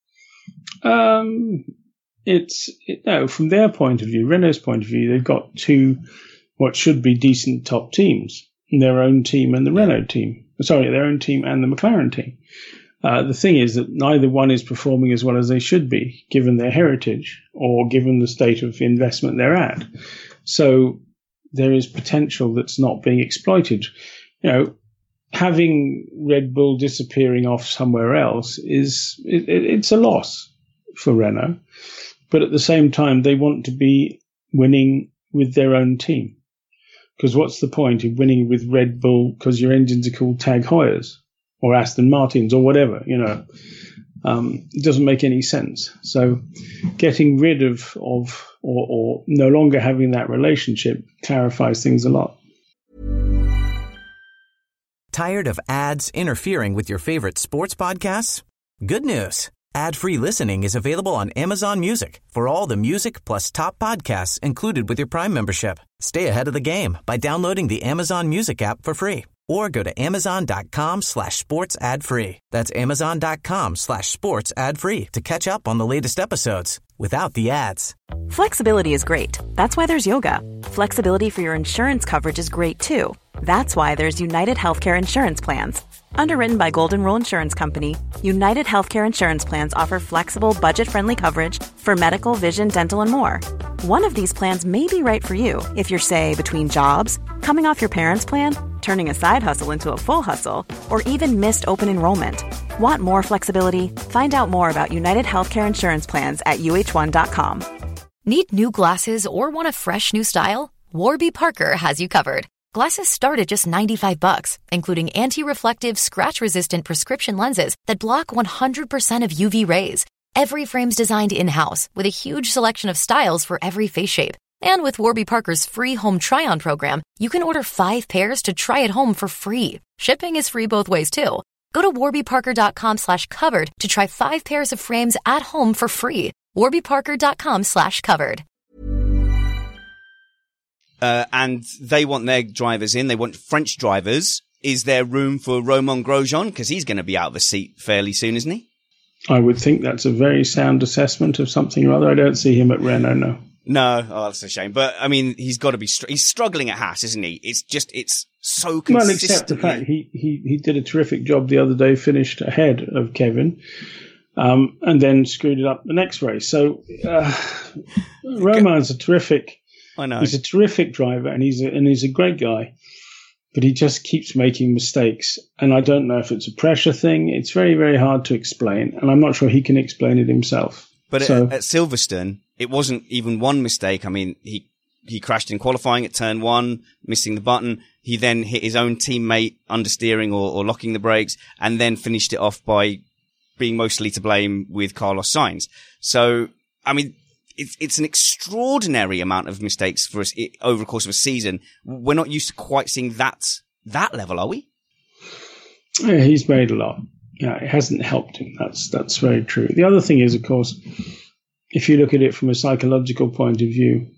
From their point of view, Renault's point of view, they've got two what should be decent top teams, their own team and the Renault team. Sorry, their own team and the McLaren team. The thing is that neither one is performing as well as they should be, given their heritage or given the state of investment they're at. So there is potential that's not being exploited. Having Red Bull disappearing off somewhere else it's a loss for Renault. But at the same time, they want to be winning with their own team. Because what's the point of winning with Red Bull because your engines are called Tag Heuers or Aston Martins or whatever, it doesn't make any sense. So getting rid of or no longer having that relationship clarifies things a lot. Tired of ads interfering with your favorite sports podcasts? Good news. Ad-free listening is available on Amazon Music for all the music plus top podcasts included with your Prime membership. Stay ahead of the game by downloading the Amazon Music app for free or go to amazon.com/sports ad free. That's amazon.com/sports ad free to catch up on the latest episodes without the ads. Flexibility is great. That's why there's yoga. Flexibility for your insurance coverage is great too. That's why there's United Healthcare Insurance Plans. Underwritten by Golden Rule Insurance Company, United Healthcare Insurance Plans offer flexible, budget-friendly coverage for medical, vision, dental, and more. One of these plans may be right for you if you're, say, between jobs, coming off your parents' plan, turning a side hustle into a full hustle, or even missed open enrollment. Want more flexibility? Find out more about United Healthcare Insurance Plans at uh1.com. Need new glasses or want a fresh new style? Warby Parker has you covered. Glasses start at just $95, including anti-reflective, scratch-resistant prescription lenses that block 100% of UV rays. Every frame's designed in-house with a huge selection of styles for every face shape. And with Warby Parker's free home try-on program, you can order 5 pairs to try at home for free. Shipping is free both ways, too. Go to warbyparker.com/covered to try 5 pairs of frames at home for free. warbyparker.com/covered. And they want their drivers in. They want French drivers. Is there room for Romain Grosjean? Because he's going to be out of the seat fairly soon, isn't he? I would think that's a very sound assessment of something or other. I don't see him at Renault, no. No, that's a shame. But, I mean, he's got to be... he's struggling at Haas, isn't he? It's so consistent. Well, except the fact he did a terrific job the other day, finished ahead of Kevin, and then screwed it up the next race. So, Romain's a terrific... I know. He's a terrific driver, and he's a great guy, but he just keeps making mistakes. And I don't know if it's a pressure thing. It's very, very hard to explain, and I'm not sure he can explain it himself. But at Silverstone, it wasn't even one mistake. I mean, he crashed in qualifying at turn 1, missing the button. He then hit his own teammate understeering or locking the brakes, and then finished it off by being mostly to blame with Carlos Sainz. So, I mean, it's an extraordinary amount of mistakes for us over the course of a season. We're not used to quite seeing that level, are we? Yeah, he's made a lot. Yeah, it hasn't helped him. That's very true. The other thing is, of course, if you look at it from a psychological point of view,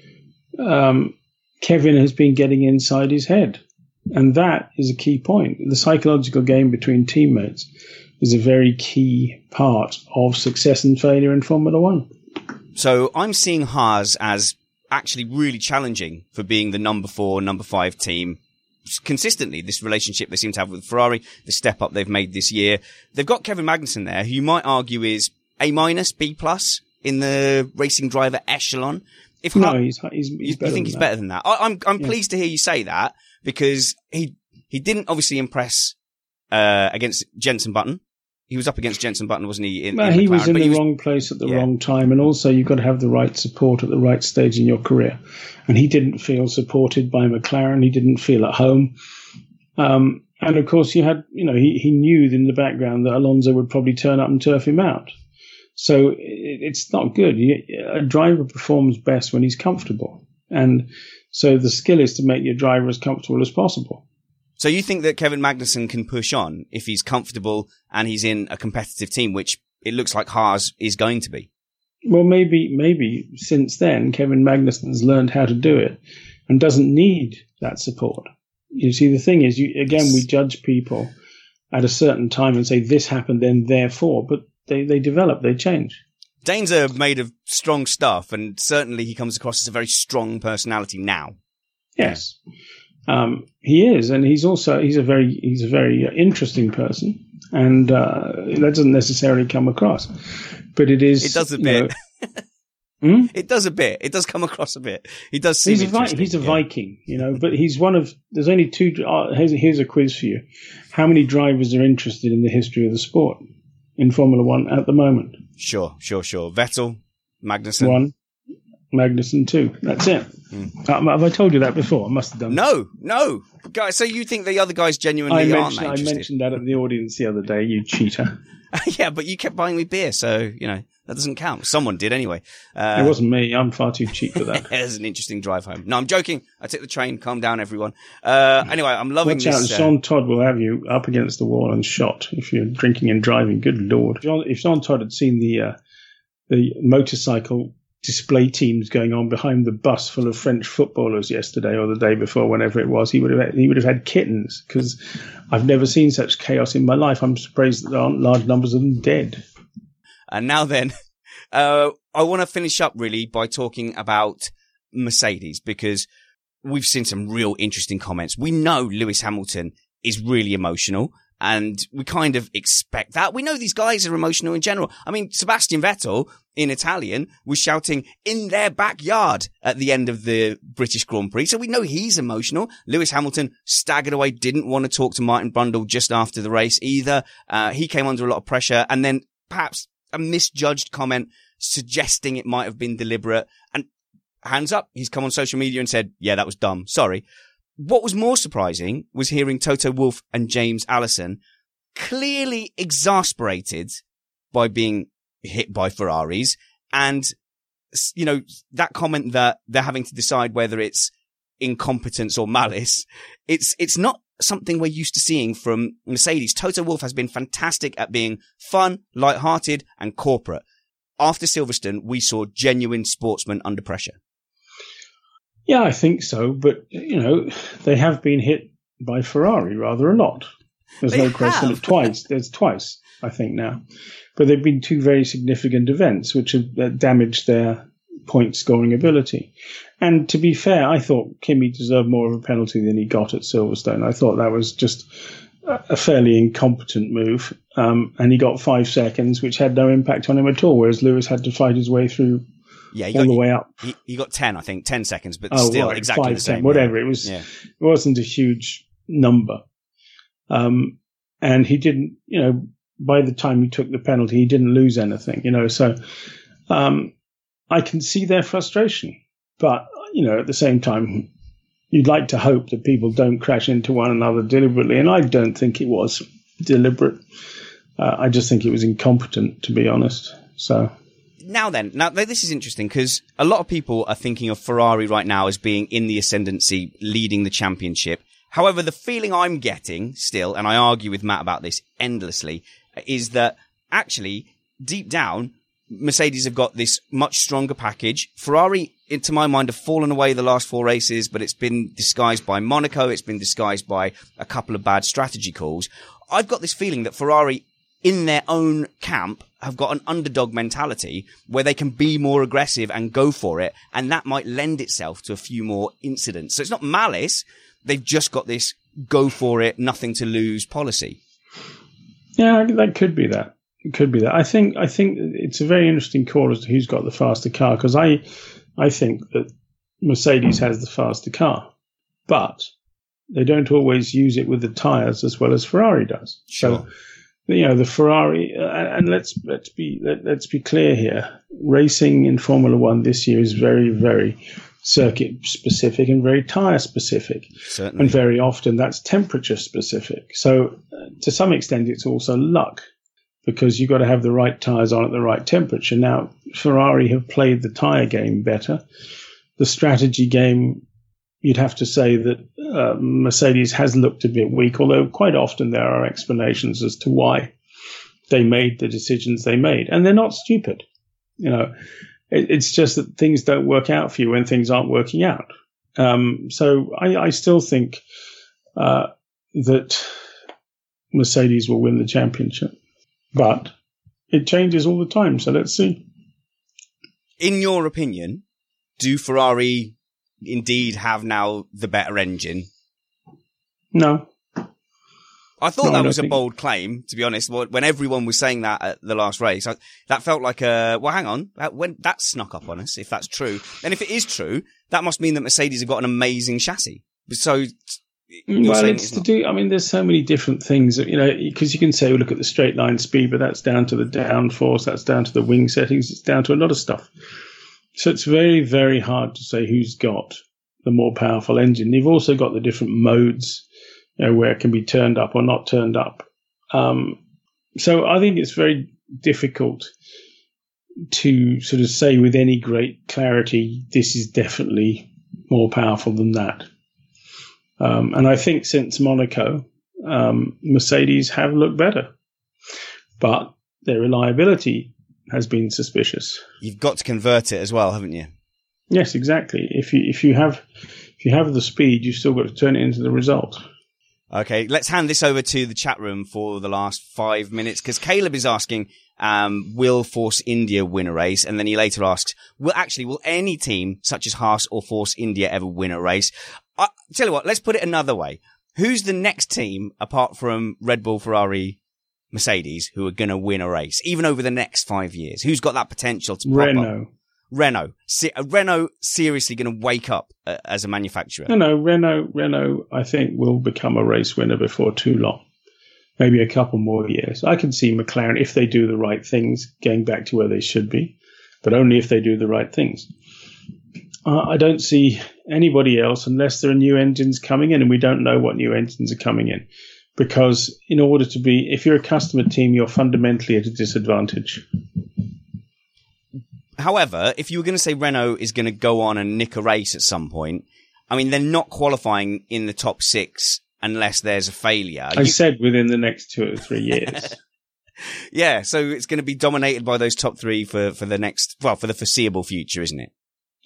Kevin has been getting inside his head. And that is a key point. The psychological game between teammates is a very key part of success and failure in Formula One. So I'm seeing Haas as actually really challenging for being the number 4, number 5 team consistently. This relationship they seem to have with Ferrari, the step up they've made this year. They've got Kevin Magnussen there, who you might argue is A-, B+ in the racing driver echelon. He's better. You think he's better than that? I'm pleased to hear you say that, because he didn't obviously impress against Jenson Button. He was up against Jenson Button, wasn't he? He was in the wrong place at the wrong time. And also, you've got to have the right support at the right stage in your career. And he didn't feel supported by McLaren. He didn't feel at home. And of course, you had, he knew in the background that Alonso would probably turn up and turf him out. So it's not good. A driver performs best when he's comfortable. And so the skill is to make your driver as comfortable as possible. So you think that Kevin Magnussen can push on if he's comfortable and he's in a competitive team, which it looks like Haas is going to be? Well, maybe since then, Kevin Magnussen has learned how to do it and doesn't need that support. You see, the thing is, we judge people at a certain time and say this happened, then therefore, but they develop, they change. Danes are made of strong stuff, and certainly he comes across as a very strong personality now. Yes. He is, and he's a very interesting person, and that doesn't necessarily come across, but it is. It does a bit. It does a bit. It does come across a bit. He does seem interesting. He's a Viking, but he's one of. There's only 2. Here's a quiz for you: how many drivers are interested in the history of the sport in Formula One at the moment? Sure. Vettel, Magnussen. 1. Magnussen 2. That's it. Have I told you that before? I must have done. No. Guys, so you think the other guys genuinely aren't that interested? I mentioned that at the audience the other day, you cheater. Yeah, but you kept buying me beer, so, that doesn't count. Someone did anyway. It wasn't me. I'm far too cheap for that. It was an interesting drive home. No, I'm joking. I took the train. Calm down, everyone. Anyway, I'm loving Watch this. Out, Jean Todt will have you up against the wall and shot if you're drinking and driving. Good Lord. If Jean Todt had seen the motorcycle display teams going on behind the bus full of French footballers yesterday or the day before, whenever it was, he would have had kittens, because I've never seen such chaos in my life. I'm surprised that there aren't large numbers of them dead. And now then, I want to finish up really by talking about Mercedes, because we've seen some real interesting comments. We know Lewis Hamilton is really emotional, and we kind of expect that. We know these guys are emotional in general. I mean, Sebastian Vettel in Italian was shouting in their backyard at the end of the British Grand Prix. So we know he's emotional. Lewis Hamilton staggered away, didn't want to talk to Martin Brundle just after the race either. He came under a lot of pressure, and then perhaps a misjudged comment suggesting it might have been deliberate. And hands up, he's come on social media and said, yeah, that was dumb. Sorry. What was more surprising was hearing Toto Wolff and James Allison clearly exasperated by being hit by Ferraris. And, you know, that comment that they're having to decide whether it's incompetence or malice, it's not something we're used to seeing from Mercedes. Toto Wolff has been fantastic at being fun, light-hearted, and corporate. After Silverstone, we saw genuine sportsmen under pressure. Yeah, I think so. But, you know, they have been hit by Ferrari rather a lot. There's no question. Twice. There's twice, I think, now. But they've been two very significant events which have damaged their point scoring ability. And to be fair, I thought Kimi deserved more of a penalty than he got at Silverstone. I thought that was just a fairly incompetent move. And he got 5 seconds, which had no impact on him at all, whereas Lewis had to fight his way through all the way up. He got 10, I think, 10 seconds, but still right, exactly 5, the same. 10, whatever. It was. Yeah. It wasn't a huge number. And he didn't, you know, by the time he took the penalty, he didn't lose anything, you know. So I can see their frustration. But, you know, at the same time, you'd like to hope that people don't crash into one another deliberately. And I don't think it was deliberate. I just think it was incompetent, to be honest. So now this is interesting, because a lot of people are thinking of Ferrari right now as being in the ascendancy, leading the championship. However, the feeling I'm getting still, and I argue with Matt about this endlessly, is that actually deep down, Mercedes have got this much stronger package. Ferrari, to my mind, have fallen away the last 4 races, but it's been disguised by Monaco. It's been disguised by a couple of bad strategy calls. I've got this feeling that Ferrari, in their own camp, have got an underdog mentality where they can be more aggressive and go for it. And that might lend itself to a few more incidents. So it's not malice. They've just got this go for it, nothing to lose policy. Yeah, that could be that. It could be that. I think it's a very interesting call as to who's got the faster car, because I think that Mercedes has the faster car, but they don't always use it with the tyres as well as Ferrari does. Sure. So, you know, the Ferrari, and let's be clear here. Racing in Formula One this year is very, very circuit specific and very tyre specific. Certainly. And very often that's temperature specific. So to some extent, it's also luck, because you've got to have the right tyres on at the right temperature. Now, Ferrari have played the tyre game better. The strategy game, you'd have to say that Mercedes has looked a bit weak, although quite often there are explanations as to why they made the decisions they made. And they're not stupid. You know, it's just that things don't work out for you when things aren't working out. So I still think that Mercedes will win the championship. But it changes all the time, so let's see. In your opinion, do Ferrari indeed have now the better engine? No. I thought that was a bold claim, to be honest. When everyone was saying that at the last race, that felt like well, hang on, that snuck up on us, if that's true. And if it is true, that must mean that Mercedes have got an amazing chassis. So, well, it's to do, I mean, there's so many different things, you know, because you can say, look at the straight line speed, but that's down to the downforce, that's down to the wing settings, it's down to a lot of stuff. So it's very, very hard to say who's got the more powerful engine. You've also got the different modes, you know, where it can be turned up or not turned up. So I think it's very difficult to sort of say with any great clarity, this is definitely more powerful than that. And I think since Monaco, Mercedes have looked better, but their reliability has been suspicious. You've got to convert it as well, haven't you? Yes, exactly. If you have the speed, you've still got to turn it into the result. Okay, let's hand this over to the chat room for the last 5 minutes, because Caleb is asking, will Force India win a race? And then he later asks, will any team such as Haas or Force India ever win a race? Tell you what, let's put it another way. Who's the next team, apart from Red Bull, Ferrari, Mercedes, who are going to win a race, even over the next 5 years? Who's got that potential to prop up? Renault. Renault seriously going to wake up as a manufacturer? No, Renault, I think, will become a race winner before too long. Maybe a couple more years. I can see McLaren, if they do the right things, getting back to where they should be, but only if they do the right things. I don't see anybody else unless there are new engines coming in, and we don't know what new engines are coming in. Because in order to be, if you're a customer team, you're fundamentally at a disadvantage. However, if you were going to say Renault is going to go on and nick a race at some point, I mean, they're not qualifying in the top 6 unless there's a failure. I said within the next 2 or 3 years. Yeah, so it's going to be dominated by those top 3 for the foreseeable future, isn't it?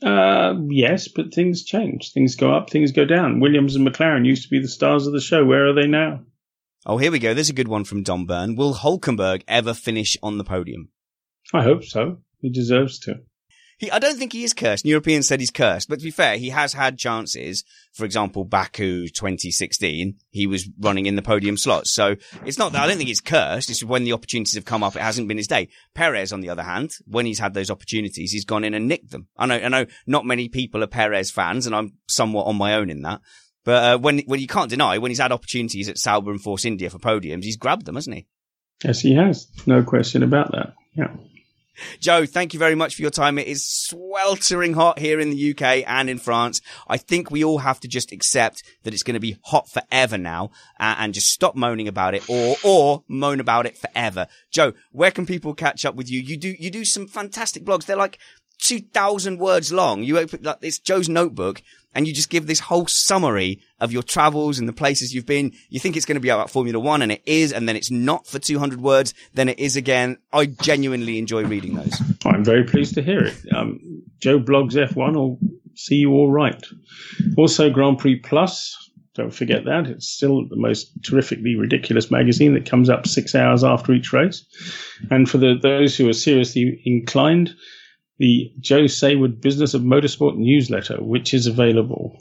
Yes, but things change. Things go up, things go down. Williams and McLaren used to be the stars of the show. Where are they now? Oh, here we go. There's a good one from Don Byrne. Will Hülkenberg ever finish on the podium? I hope so. He deserves to. I don't think he is cursed. Europeans said he's cursed, but to be fair, he has had chances. For example, Baku 2016, he was running in the podium slots. So it's not that I don't think he's cursed. It's when the opportunities have come up, it hasn't been his day. Perez, on the other hand, when he's had those opportunities, he's gone in and nicked them. I know not many people are Perez fans, and I'm somewhat on my own in that. But when you can't deny, when he's had opportunities at Sauber and Force India for podiums, he's grabbed them, hasn't he? Yes, he has. No question about that. Yeah. Joe, thank you very much for your time. It is sweltering hot here in the UK and in France. I think we all have to just accept that it's going to be hot forever now, and just stop moaning about it, or moan about it forever. Joe, where can people catch up with you? You do some fantastic blogs. They're like 2,000 words long. You open it's Joe's notebook, and you just give this whole summary of your travels and the places you've been. You think it's going to be about Formula One, and it is, and then it's not for 200 words, then it is again. I genuinely enjoy reading those. I'm very pleased to hear it. Joe blogs F1 will see you all right. Also, Grand Prix Plus, don't forget that. It's still the most terrifically ridiculous magazine that comes up 6 hours after each race. And for those who are seriously inclined, the Joe Saywood Business of Motorsport newsletter, which is available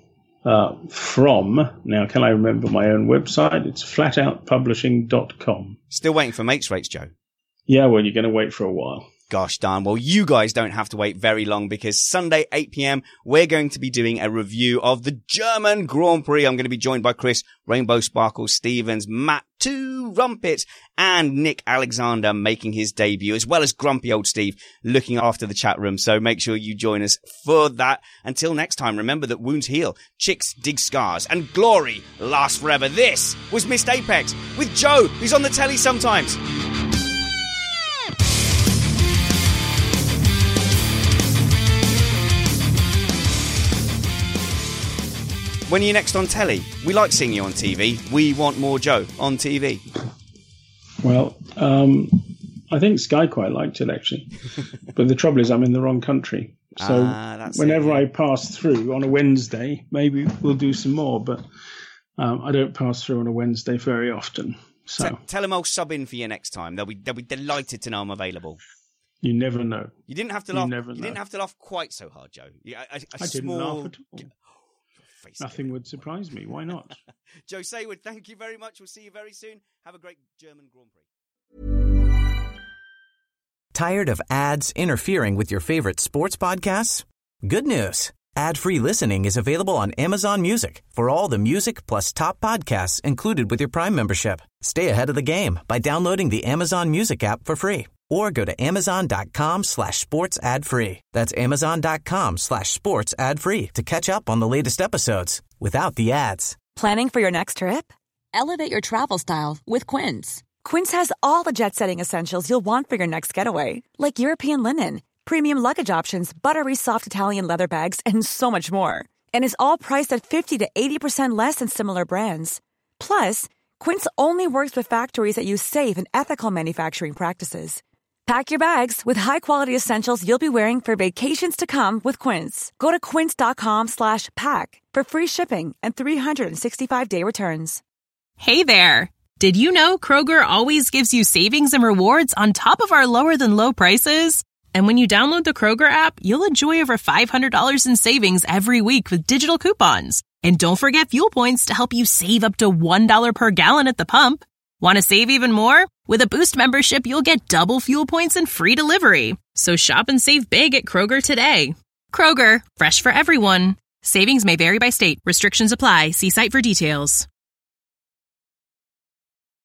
from, now can I remember my own website? It's flatoutpublishing.com. Still waiting for Mates Rates, Joe? Yeah, well, you're going to wait for a while. Gosh darn. Well, you guys don't have to wait very long, because Sunday, 8 p.m, we're going to be doing a review of the German Grand Prix. I'm going to be joined by Chris Rainbow Sparkle Stevens, Matt 2 Rumpets, and Nick Alexander making his debut, as well as grumpy old Steve looking after the chat room. So make sure you join us for that. Until next time, remember that wounds heal, chicks dig scars, and glory lasts forever. This was Missed Apex with Joe, who's on the telly sometimes. When are you next on telly? We like seeing you on TV. We want more Joe on TV. Well, I think Sky quite liked it, actually. But the trouble is I'm in the wrong country. So whenever I pass through on a Wednesday, maybe we'll do some more. But I don't pass through on a Wednesday very often. So tell them I'll sub in for you next time. They'll be delighted to know I'm available. You never know. You didn't have to laugh. You didn't have to laugh quite so hard, Joe. I didn't laugh at all. Nothing would surprise me. Why not? Joe Saywood, thank you very much. We'll see you very soon. Have a great German Grand Prix. Tired of ads interfering with your favorite sports podcasts? Good news. Ad-free listening is available on Amazon Music for all the music plus top podcasts included with your Prime membership. Stay ahead of the game by downloading the Amazon Music app for free, or go to amazon.com/sports ad free. That's amazon.com/sports ad free to catch up on the latest episodes without the ads. Planning for your next trip? Elevate your travel style with Quince. Quince has all the jet-setting essentials you'll want for your next getaway, like European linen, premium luggage options, buttery soft Italian leather bags, and so much more. And is all priced at 50 to 80% less than similar brands. Plus, Quince only works with factories that use safe and ethical manufacturing practices. Pack your bags with high-quality essentials you'll be wearing for vacations to come with Quince. Go to quince.com/pack for free shipping and 365-day returns. Hey there! Did you know Kroger always gives you savings and rewards on top of our lower-than-low prices? And when you download the Kroger app, you'll enjoy over $500 in savings every week with digital coupons. And don't forget fuel points to help you save up to $1 per gallon at the pump. Want to save even more? With a Boost membership, you'll get double fuel points and free delivery. So shop and save big at Kroger today. Kroger, fresh for everyone. Savings may vary by state. Restrictions apply. See site for details.